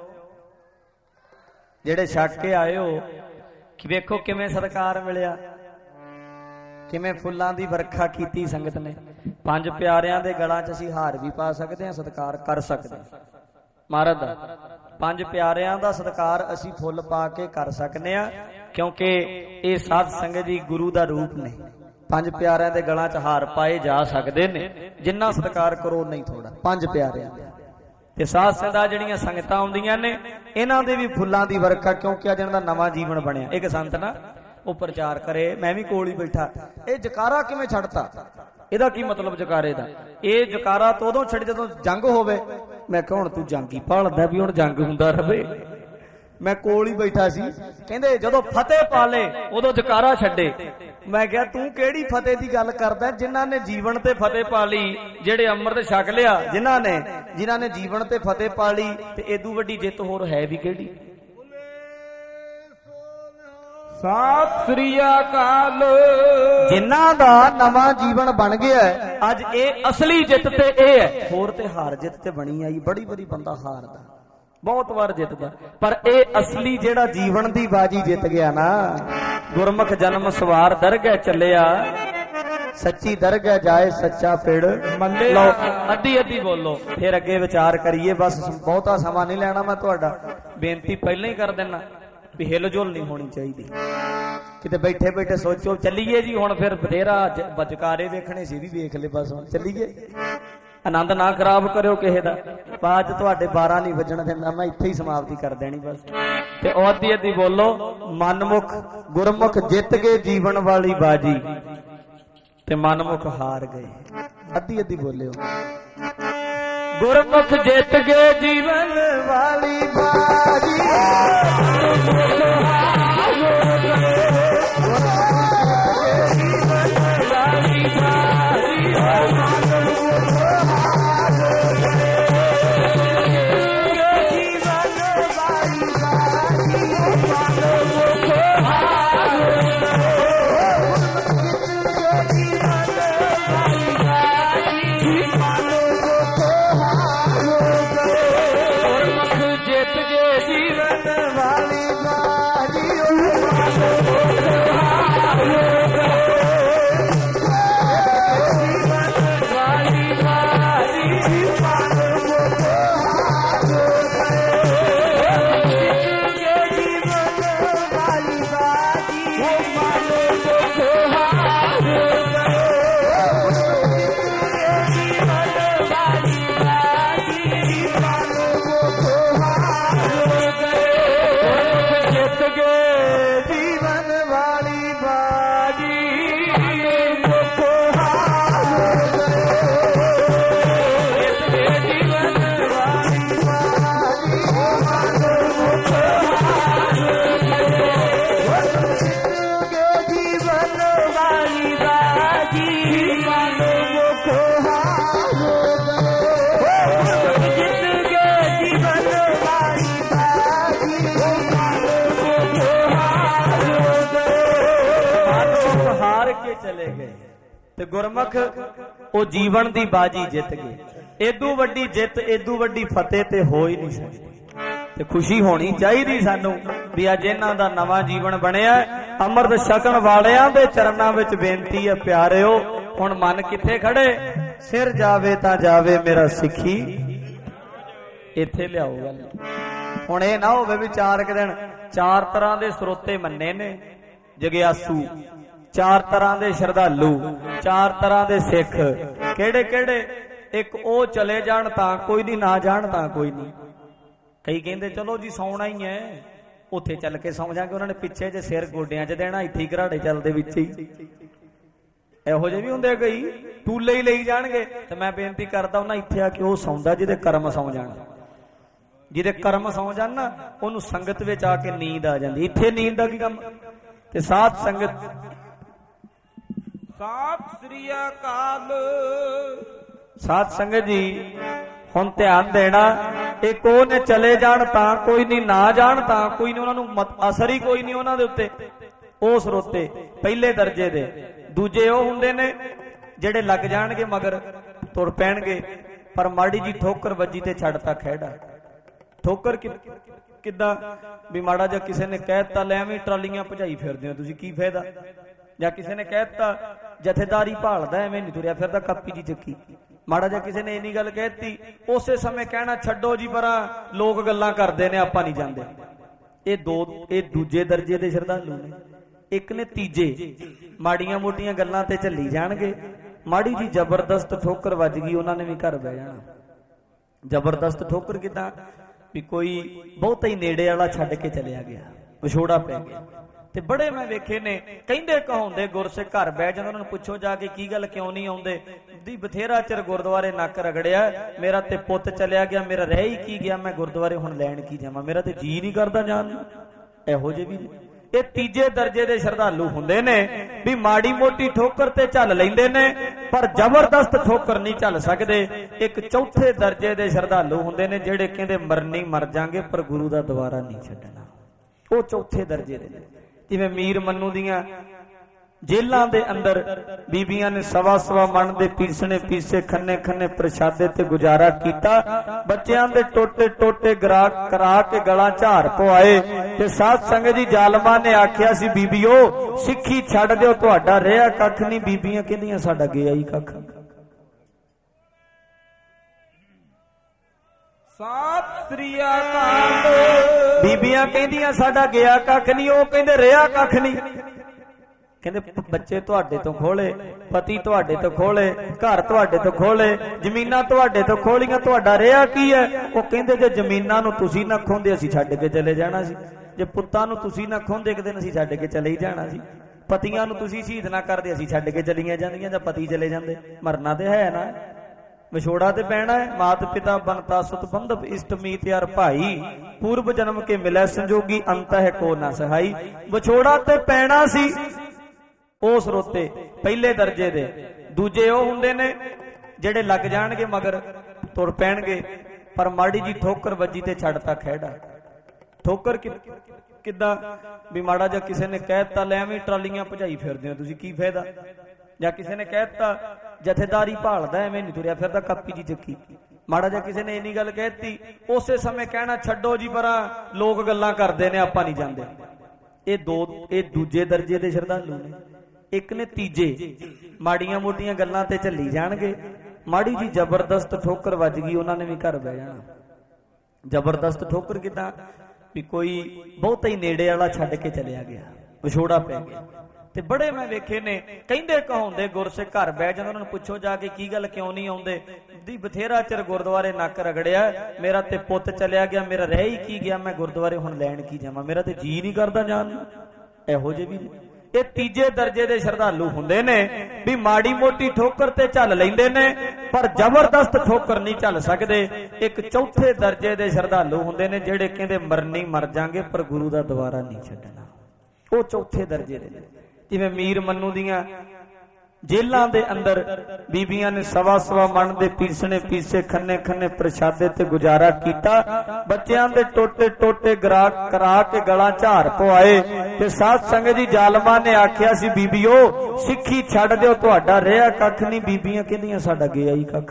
जेड़े छक के आए हो, कि वेखो किवें सत्कार मिलिया, किवें फुल्लां दी वर्खा कीती संगत ने। पंज प्यारियां दे गलां च असीं हार भी पा सकदे हां, सत्कार कर सकदे महाराज दा। पंज प्यारियां दा सत्कार असीं फुੱਲ पा के कर सकने आ, क्योंकि ये साध संगत जी गुरु दा रूप ने। पंज प्यारियां दे गलां च हार पाए जा सकदे ने, जिन्ना सत्कार करो नहीं थोड़ा। पंज प्यारियां ते साध संगतां जिहड़ियां संगतां आउंदियां ने, इन्हां दे भी फुੱਲਾਂ दी वर्खा, क्योंकि अज इन्हां दा नवां जीवन बणिया। एक संत ना वो प्रचार करे, मैं भी कोल ही बैठा, ये जकारा किवें छड़ता? ਇਹਦਾ ਕੀ ਮਤਲਬ ਜਕਾਰੇ ਦਾ? ਇਹ ਜਕਾਰਾ ਤਾਂ ਉਦੋਂ ਛੱਡ ਜਦੋਂ ਜੰਗ ਹੋਵੇ। ਮੈਂ ਕਿਹਾ ਹੁਣ ਤੂੰ ਜੰਗ ਹੀ ਭਾਲਦਾ ਵੀ ਹੁਣ ਜੰਗ ਹੁੰਦਾ ਰਹੇ। ਮੈਂ ਕੋਲ ਹੀ ਬੈਠਾ ਸੀ, ਕਹਿੰਦੇ ਜਦੋਂ ਫਤਿਹ ਪਾਲੇ ਉਦੋਂ ਜਕਾਰਾ ਛੱਡੇ। ਮੈਂ ਕਿਹਾ ਤੂੰ ਕਿਹੜੀ ਫਤਿਹ ਦੀ ਗੱਲ ਕਰਦਾ? ਜਿਨ੍ਹਾਂ ਨੇ ਜੀਵਨ ਤੇ ਫਤਿਹ ਪਾ ਲਈ, ਜਿਹੜੇ ਅੰਮ੍ਰਿਤ ਛਕ ਲਿਆ, ਜਿਨ੍ਹਾਂ ਨੇ ਜੀਵਨ ਤੇ ਫਤਿਹ ਪਾ ਲਈ, ਤੇ ਏਦੂ ਵੱਡੀ ਜਿੱਤ ਹੋਰ ਹੈ ਵੀ ਕਿਹੜੀ? ਸਤਿ ਸ੍ਰੀ ਅਕਾਲ। ਜਿਨ੍ਹਾਂ ਦਾ ਨਵਾਂ ਜੀਵਨ ਬਣ ਗਿਆ ਅੱਜ, ਇਹ ਅਸਲੀ ਜਿੱਤ ਤੇ ਇਹ ਹੈ। ਹੋਰ ਤੇ ਹਾਰ ਜਿੱਤ ਤੇ ਬਣੀ ਆਈ, ਬੜੀ ਵਾਰੀ ਬੰਦਾ ਹਾਰਦਾ, ਬਹੁਤ ਵਾਰ ਜਿੱਤਦਾ, ਪਰ ਇਹ ਅਸਲੀ ਜਿਹੜਾ ਜੀਵਨ ਦੀ ਬਾਜੀ ਜਿੱਤ ਗਿਆ ਨਾ, ਗੁਰਮੁਖ ਜਨਮ ਸਵਾਰ ਦਰਗਹਿ ਚੱਲਿਆ, ਸੱਚੀ ਦਰਗਹਿ ਜਾਏ ਸੱਚਾ ਪਿੜ ਮੰਨੇ। ਲਓ ਅੱਧੀ ਅੱਧੀ ਬੋਲੋ, ਫਿਰ ਅੱਗੇ ਵਿਚਾਰ ਕਰੀਏ। ਬਸ ਬਹੁਤਾ ਸਮਾਂ ਨਹੀਂ ਲੈਣਾ ਮੈਂ ਤੁਹਾਡਾ। ਬੇਨਤੀ ਪਹਿਲਾਂ ਹੀ ਕਰ ਦਿੰਦਾ ਵੀ ਹਿਲ ਜੁਲ ਨਹੀਂ ਹੋਣੀ ਚਾਹੀਦੀ। ਕਿਤੇ ਬੈਠੇ ਬੈਠੇ ਸੋਚੋ ਚੱਲੀਏ ਜੀ ਹੁਣ, ਫਿਰ ਬਥੇਰਾ ਜਕਾਰੇ ਵੇਖਣੇ ਸੀ, ਵੀ ਵੇਖ ਲੈ। ਬਸ ਹੁਣ ਚੱਲੀਏ, ਆਨੰਦ ਨਾ ਖਰਾਬ ਕਰਿਓ ਕਿਸੇ ਦਾ। ਬਾਅਦ ਤੁਹਾਡੇ 12 ਨਹੀਂ ਵੱਜਣ ਦੇਣਾ, ਮੈਂ ਇੱਥੇ ਹੀ ਸਮਾਪਤੀ ਕਰ ਦੇਣੀ ਬਸ। ਤੇ ਉਹ ਅੱਧੀ ਅੱਧੀ ਬੋਲੋ। ਮਨਮੁਖ ਗੁਰਮੁਖ ਜਿੱਤ ਗਏ ਜੀਵਨ ਵਾਲੀ ਬਾਜੀ, ਤੇ ਮਨਮੁਖ ਹਾਰ ਗਏ। ਅੱਧੀ ਅੱਧੀ ਬੋਲਿਓ। ਗੁਰਮੁਖ ਜਿੱਤ ਗਏ ਜੀਵਨ ਵਾਲੀ ਬਾਜੀ, फिर गुरमुख वो जीवन की बाजी जित गए। एदू वड्डी जित एदू वड्डी फतेह ते हो ही नहीं सकती। ते खुशी होनी चाहिए सानू भी अज इन्हां दा नवां जीवन बनिया। अमृत छकण वालियां दे चरनां विच बेनती है प्यारिओ, हुण मन किथे खड़े, सिर जावे तां जावे मेरा सिखी इत्थे लिआओ गल। हुण इह ना होवे भी चार क दिन चार तरह दे स्रोते मन्ने ने जगियासू, चार तरह दे श्रद्धालू, चार तरह दे सिख, केड़े केड़े, एक ओ चले जाण तां कोई नहीं, ना जाण तां कोई नहीं। कई कहते चलो जी सौना ही है, उत्थे चल के सौ जाएंगे, उन्होंने पिछे जे सिर गोडियां च देना, इत्थे घराड़े चलते विच ही इहो जे भी हुंदे, कई टूले ही लई जाणगे। ते मैं बेनती करदा उन्हां इत्थे आ के ओ सौंदा जिहदे कर्म सौ जाण, जिहदे कर्म सौ जाण ना उहनूं संगत विच आके नींद आ जांदी। इत्थे नींद दा की काम? ते साध संगत। सत श्री अकाल। साध संगत जी हुण ध्यान देना, एक ने चले जाण तां कोई नहीं, ना जाण तां कोई नहीं, उन्होंने असर ही कोई नहीं उन्होंने उत्ते। ओ स्रोते पहले दर्जे दे। दूजे ओ हुंदे ने जेड़े लग जाणगे मगर तुर पैणगे, पर माड़ी जी ठोकर वजी ते छड़ता खैड़ा। ठोकर किद्दां भी माड़ा जा किसी ने कहता ले एवें ट्रालियां भजाई फिरदे हो तुसीं, की फायदा? जां किसी ने कहता जथेदारी भालदा एवें नहीं तुरिया फिरदा कापी जी चक्की। माड़ा जा किसी ने इन्नी गल कहती, उस समय कहना छड्डो जी परां, लोग गल्लां करदे ने आपां नहीं जांदे। ये दूजे दर्जे दे श्रद्धालू ने। एक ने तीजे, माड़ियां मोटियां गल्लां ते झल्ली जाणगे, माड़ी जी जबरदस्त ठोकर वज गई उन्होंने भी घर बह जाना। जबरदस्त ठोकर किदां भी कोई बहुत ही नेड़े वाला छड्ड के चलिया गया, विछोड़ा पै गया। ते बड़े मैं वेखे ने कहंदे कहाउंदे गुरसिख घर बह जांदे, उन्हां नूं पुछो जाके की गल क्यों नहीं आउंदे? दी बथेरा चिर गुरुद्वारे नक रगड़िया, मेरा ते पुੱਤ चलिया गया, मेरा रह ही की गया, मैं गुरुद्वारे हुण लैण की जावां, मेरा ते जी नहीं करदा जाण नूं। इहो जे भी ये तीजे दर्जे दे श्रद्धालू हुंदे ने भी माड़ी मोटी ठोकर ते झल लैंदे ने, पर जबरदस्त ठोकर नहीं झल सकदे। एक चौथे दर्जे दे श्रद्धालू हुंदे ने जेड़े कहंदे मरनी मर जांगे पर गुरु दा द्वारा नहीं छड्डना। वो चौथे दर्जे दे। जिवें मीर मन्नू दियां जेलां दे अंदर बीबियां ने सवा सवा मन दे पीसने पीसे खन्ने खन्ने प्रशादे ते गुजारा कीता, बच्चियां दे टोटे टोटे गरा करा के गला झार पवाए। ते साध संगत जी जालमा ने आख्या सी बीबीओ सिੱਖੀ छड्ड दिओ, तुहाडा रहा कख नहीं। बीबियां कहंदियां साडा गया ही कख। सत श्री अकाल। बीबियां कहंदियां साडा गया कख नहीं, ओ कहंदे रहा कख नहीं। कहंदे बच्चे तुहाडे तो खोले, पति तुहाडे तो खोले, घर तुहाडे तो खोले, जमीनां तुहाडे तो खोलियां, तुहाडा रहा की है? वो कहंदे जे जमीनां नूं तुसीं ना खोंदे असीं छड्ड के चले जाना सी, जे पुत्तां नूं तुसीं ना खोंदे एक दिन असीं छड्ड के चले ही जाना सी, पतियां नूं तुसीं शहीद ना करदे असीं छड्ड के चलियां जांदियां, जां पति चले जांदे। मरना ते है ना, विछोड़ा ते पैना है। मात पिता बनता सुत बंधव इष्ट मीत यार भाई, पूर्व जन्म के मिलै संजोगी अंत है को ना सहाई। विछोड़ा ते पैना सी। ओ स्रोते पहले दर्जे दे। दूजे ओ हुंदे ने जेड़े लग जाणगे मगर तुर पैणगे, पर माड़ी जी ठोकर वजी ते छड्डता खैड़ा। ठोकर किद्दां भी माड़ा जा किसी ने कहता ले एवें ट्रालियां भजाई फिरदे हो तुसीं, की फायदा? जां किसी ने कहता जथेदारी भालदा एवें नहीं तुरिया फिरदा कापी जी चक्की। माड़ा जा किसी ने इन्नी गल कहती, उस समय कहना छड्डो जी परां, लोग गल्लां करदे ने आपां नहीं जांदे। ये दूजे दर्जे दे श्रद्धालू ने। एक ने तीजे, माड़ियां मोटियां गल्लां ते झल्ली जाणगे, माड़ी जी जबरदस्त ठोकर वज गई उन्होंने भी घर बह जाना। जबरदस्त ठोकर किदां भी कोई बहुत ही नेड़े वाला छड्ड के चलिया गया, विछोड़ा पै गया। ते बड़े मैं वेखे ने कहंदे कहाउंदे गुरसिख घर बह जांदे, उन्हां नूं पुछो जाके की गल क्यों नहीं आउंदे? दी बथेरा चिर गुरुद्वारे नक रगड़िया, मेरा ते पुੱਤ चलिया गया, मेरा रह ही की गया, मैं गुरुद्वारे हुण लैण की जावां, मेरा ते जी नहीं करदा जाण नूं। इहो जे भी ये तीजे दर्जे दे श्रद्धालू हुंदे ने भी माड़ी मोटी ठोकर ते झल लैंदे ने, पर जबरदस्त ठोकर नहीं झल सकदे। एक चौथे दर्जे दे श्रद्धालू हुंदे ने जेड़े कहंदे मरनी मर जांगे पर गुरु दा द्वारा नहीं छड्डना। वो चौथे दर्जे दे। जिवें मीर मन्नू दियां ਜੇਲਾਂ ਦੇ ਅੰਦਰ ਬੀਬੀਆਂ ਨੇ ਸਵਾ ਸਵਾ ਮਣ ਦੇ ਪੀਸਣੇ ਪੀਸੇ ਖੰਨੇ ਖੰਨੇ ਪ੍ਰਸ਼ਾਦੇ ਤੇ ਗੁਜ਼ਾਰਾ ਕੀਤਾ। ਬੱਚਿਆਂ ਦੇ ਟੋਟੇ ਟੋਟੇ ਗਰਾ ਕਰਾ ਕੇ ਗਲਾਂ ਝਾਰ ਪਵਾਏ ਤੇ ਸਾਧ ਸੰਗਤ ਜੀ ਜ਼ਾਲਮਾਂ ਨੇ ਆਖਿਆ ਸੀ ਬੀਬੀਓ ਸਿੱਖੀ ਛੱਡ ਦਿਓ, ਤੁਹਾਡਾ ਰਿਹਾ ਕੱਖ ਨਹੀਂ। ਬੀਬੀਆਂ ਕਹਿੰਦੀਆਂ ਸਾਡਾ ਗਿਆ ਹੀ ਕੱਖ।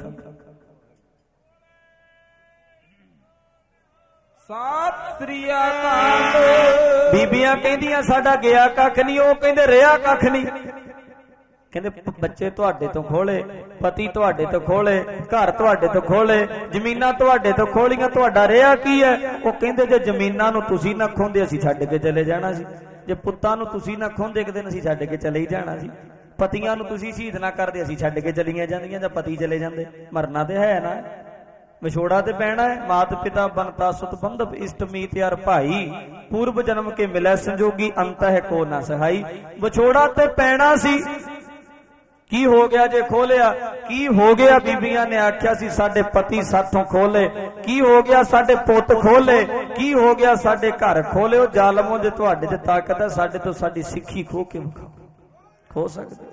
ਸਤਿ ਸ੍ਰੀ ਅਕਾਲ। ਬੀਬੀਆਂ ਕਹਿੰਦੀਆਂ ਸਾਡਾ ਗਿਆ ਕੱਖ ਨਹੀਂ, ਉਹ ਕਹਿੰਦੇ ਰਿਹਾ ਕੱਖ ਨਹੀਂ। ਕਹਿੰਦੇ ਬੱਚੇ ਤੁਹਾਡੇ ਤੋਂ ਖੋਲੇ, ਪਤੀ ਤੁਹਾਡੇ ਤੋਂ ਖੋਲੇ, ਘਰ ਤੁਹਾਡੇ ਤੋਂ ਖੋਲੇ, ਜ਼ਮੀਨਾਂ ਤੁਹਾਡੇ ਤੋਂ ਖੋਲੀਆਂ, ਤੁਹਾਡਾ ਰਿਹਾ ਕੀ ਹੈ? ਉਹ ਕਹਿੰਦੇ ਜੇ ਜ਼ਮੀਨਾਂ ਨੂੰ ਤੁਸੀਂ ਨਾ ਖੋਂਦੇ ਅਸੀਂ ਛੱਡ ਕੇ ਚਲੇ ਜਾਣਾ ਸੀ, ਜੇ ਪੁੱਤਾਂ ਨੂੰ ਤੁਸੀਂ ਨਾ ਖੋਂਦੇ ਇੱਕ ਦਿਨ ਅਸੀਂ ਛੱਡ ਕੇ ਚਲੇ ਹੀ ਜਾਣਾ ਸੀ, ਪਤੀਆਂ ਨੂੰ ਤੁਸੀਂ ਸ਼ਹੀਦ ਨਾ ਕਰਦੇ ਅਸੀਂ ਛੱਡ ਕੇ ਚਲੀਆਂ ਜਾਂਦੀਆਂ, ਜਾਂ ਪਤੀ ਚਲੇ ਜਾਂਦੇ। ਮਰਨਾ ਤੇ ਹੈ ਨਾ, ਵਿਛੋੜਾ ਤੇ ਪੈਣਾ ਹੈ। ਮਾਤ ਪਿਤਾ ਬਨਤਾ ਸੁਤ ਬੰਧਪ ਇਸ਼ਟ ਮੀਤ ਯਾਰ ਭਾਈ, ਪੂਰਬ ਜਨਮ ਕੇ ਮਿਲੇ ਸੰਜੋਗੀ ਅੰਤ ਹੈ ਕੋ ਨਾ ਸਹਾਈ। ਵਿਛੋੜਾ ਤੇ ਪੈਣਾ ਸੀ। ਕੀ ਹੋ ਗਿਆ ਜੇ ਖੋਲਿਆ? ਕੀ ਹੋ ਗਿਆ? ਬੀਬੀਆਂ ਨੇ ਆਖਿਆ ਸੀ ਸਾਡੇ ਪਤੀ ਸਾਥੋਂ ਖੋਲੇ, ਕੀ ਹੋ ਗਿਆ ਸਾਡੇ ਪੁੱਤ ਖੋਲੇ, ਕੀ ਹੋ ਗਿਆ ਸਾਡੇ ਘਰ ਖੋਲੇ। ਉਹ ਜ਼ਾਲਮੋ ਜੇ ਤੁਹਾਡੇ 'ਚ ਤਾਕਤ ਹੈ ਸਾਡੇ ਤੋਂ ਸਾਡੀ ਸਿੱਖੀ ਖੋ ਕੇ ਵਿਖਾਓ। ਖੋ ਸਕਦੇ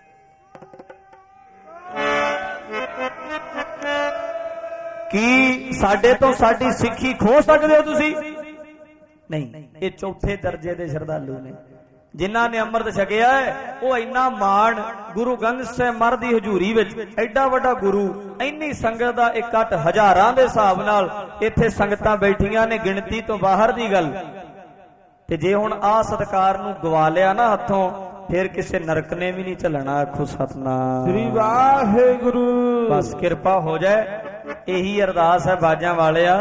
ਕੀ ਸਾਡੇ ਤੋਂ ਸਾਡੀ ਸਿੱਖੀ ਖੋ ਸਕਦੇ ਹੋ ਤੁਸੀਂ? ਨਹੀਂ। ਇਹ ਚੌਥੇ ਦਰਜੇ ਦੇ ਸ਼ਰਧਾਲੂ ਨੇ ਜਿਨ੍ਹਾਂ ਨੇ ਅੰਮ੍ਰਿਤ ਛਕਿਆ ਹੈ। ਉਹ ਇੰਨਾ ਮਾਣ ਗੁਰੂ ਗ੍ਰੰਥ ਸਾਹਿਬ ਮਹਾਰਾਜ ਦੀ ਹਜ਼ੂਰੀ ਵਿੱਚ, ਐਡਾ ਵੱਡਾ ਗੁਰੂ, ਇੰਨੀ ਸੰਗਤ ਦਾ ਇਕੱਠ, ਹਜ਼ਾਰਾਂ ਦੇ ਹਿਸਾਬ ਨਾਲ ਇੱਥੇ ਸੰਗਤਾਂ ਬੈਠੀਆਂ ਨੇ, ਗਿਣਤੀ ਤੋਂ ਬਾਹਰ ਦੀ ਗੱਲ। ਤੇ ਜੇ ਹੁਣ ਆਹ ਸਤਿਕਾਰ ਨੂੰ ਗਵਾ ਲਿਆ ਨਾ ਹੱਥੋਂ, ਫਿਰ ਕਿਸੇ ਨਰਕ ਨੇ ਵੀ ਨਹੀਂ ਝੱਲਣਾ। ਆਖੋ ਸਤਨਾਮ ਸ੍ਰੀ ਵਾਹਿਗੁਰੂ। ਬਸ ਕਿਰਪਾ ਹੋ ਜਾਏ, ਇਹੀ ਅਰਦਾਸ ਹੈ ਬਾਜਾਂ ਵਾਲਿਆ।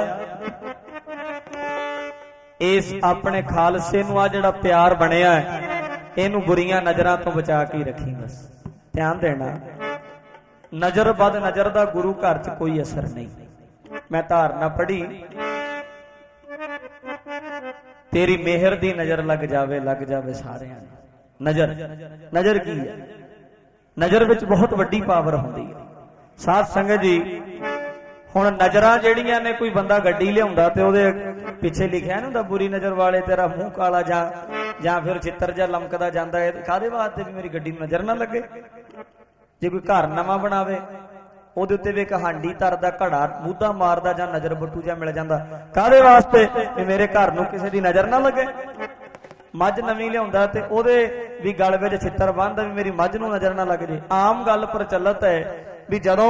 ਇਸ ਆਪਣੇ ਖਾਲਸੇ ਨੂੰ ਆ ਜਿਹੜਾ ਪਿਆਰ ਬਣਿਆ ਹੈ, ਇਹਨੂੰ ਬੁਰੀਆਂ ਨਜ਼ਰਾਂ ਤੋਂ ਬਚਾ ਕੇ ਰੱਖੀ। ਬਸ ਧਿਆਨ ਦੇਣਾ, ਨਜ਼ਰ ਬਦ ਨਜ਼ਰ ਦਾ ਗੁਰੂ ਘਰ 'ਚ ਕੋਈ ਅਸਰ ਨਹੀਂ। ਮੈਂ ਧਾਰਨਾ ਪੜ੍ਹੀ, ਤੇਰੀ ਮਿਹਰ ਦੀ ਨਜ਼ਰ ਲੱਗ ਜਾਵੇ ਸਾਰਿਆਂ ਨੂੰ। ਨਜ਼ਰ ਕੀ ਹੈ? ਨਜ਼ਰ ਵਿੱਚ ਬਹੁਤ ਵੱਡੀ ਪਾਵਰ ਹੁੰਦੀ ਹੈ। ਸਾਧ ਸੰਗਤ ਜੀ, ਹੁਣ ਨਜ਼ਰਾਂ ਜਿਹੜੀਆਂ ਨੇ, ਕੋਈ ਬੰਦਾ ਗੱਡੀ ਲਿਆਉਂਦਾ ਤੇ ਉਹਦੇ ਪਿੱਛੇ ਲਿਖਿਆ ਨਾ ਹੁੰਦਾ ਬੁਰੀ ਨਜ਼ਰ ਵਾਲੇ ਤੇਰਾ ਮੂੰਹ ਕਾਲਾ, ਜਾਂ ਫਿਰ ਚਿੱਤਰ ਜਾਂ ਲਮਕਦਾ ਜਾਂਦਾ ਹੈ। ਕਾਹਦੇ ਵਾਸਤੇ? ਵੀ ਮੇਰੀ ਗੱਡੀ ਨੂੰ ਨਜ਼ਰ ਨਾ ਲੱਗੇ। ਜੇ ਕੋਈ ਘਰ ਨਵਾਂ ਬਣਾਵੇ ਉਹਦੇ ਉੱਤੇ ਵੀ ਇੱਕ ਹਾਂਡੀ ਤਰਦਾ, ਘੜਾ ਮੂਧਾ ਮਾਰਦਾ, ਜਾਂ ਨਜ਼ਰ ਬੱਟੂ ਜਾਂ ਮਿਲ ਜਾਂਦਾ, ਕਾਹਦੇ ਵਾਸਤੇ? ਵੀ ਮੇਰੇ ਘਰ ਨੂੰ ਕਿਸੇ ਦੀ ਨਜ਼ਰ ਨਾ ਲੱਗੇ। ਮੱਝ ਨਵੀਂ ਲਿਆਉਂਦਾ ਤੇ ਉਹਦੇ ਵੀ ਗਲ ਵਿੱਚ ਛਿੱਤਰ ਬੰਨ੍ਹਦਾ ਵੀ ਮੇਰੀ ਮੱਝ ਨੂੰ ਨਜ਼ਰ ਨਾ ਲੱਗ ਜੇ। ਆਮ ਗੱਲ ਪ੍ਰਚਲਿਤ ਹੈ ਵੀ ਜਦੋਂ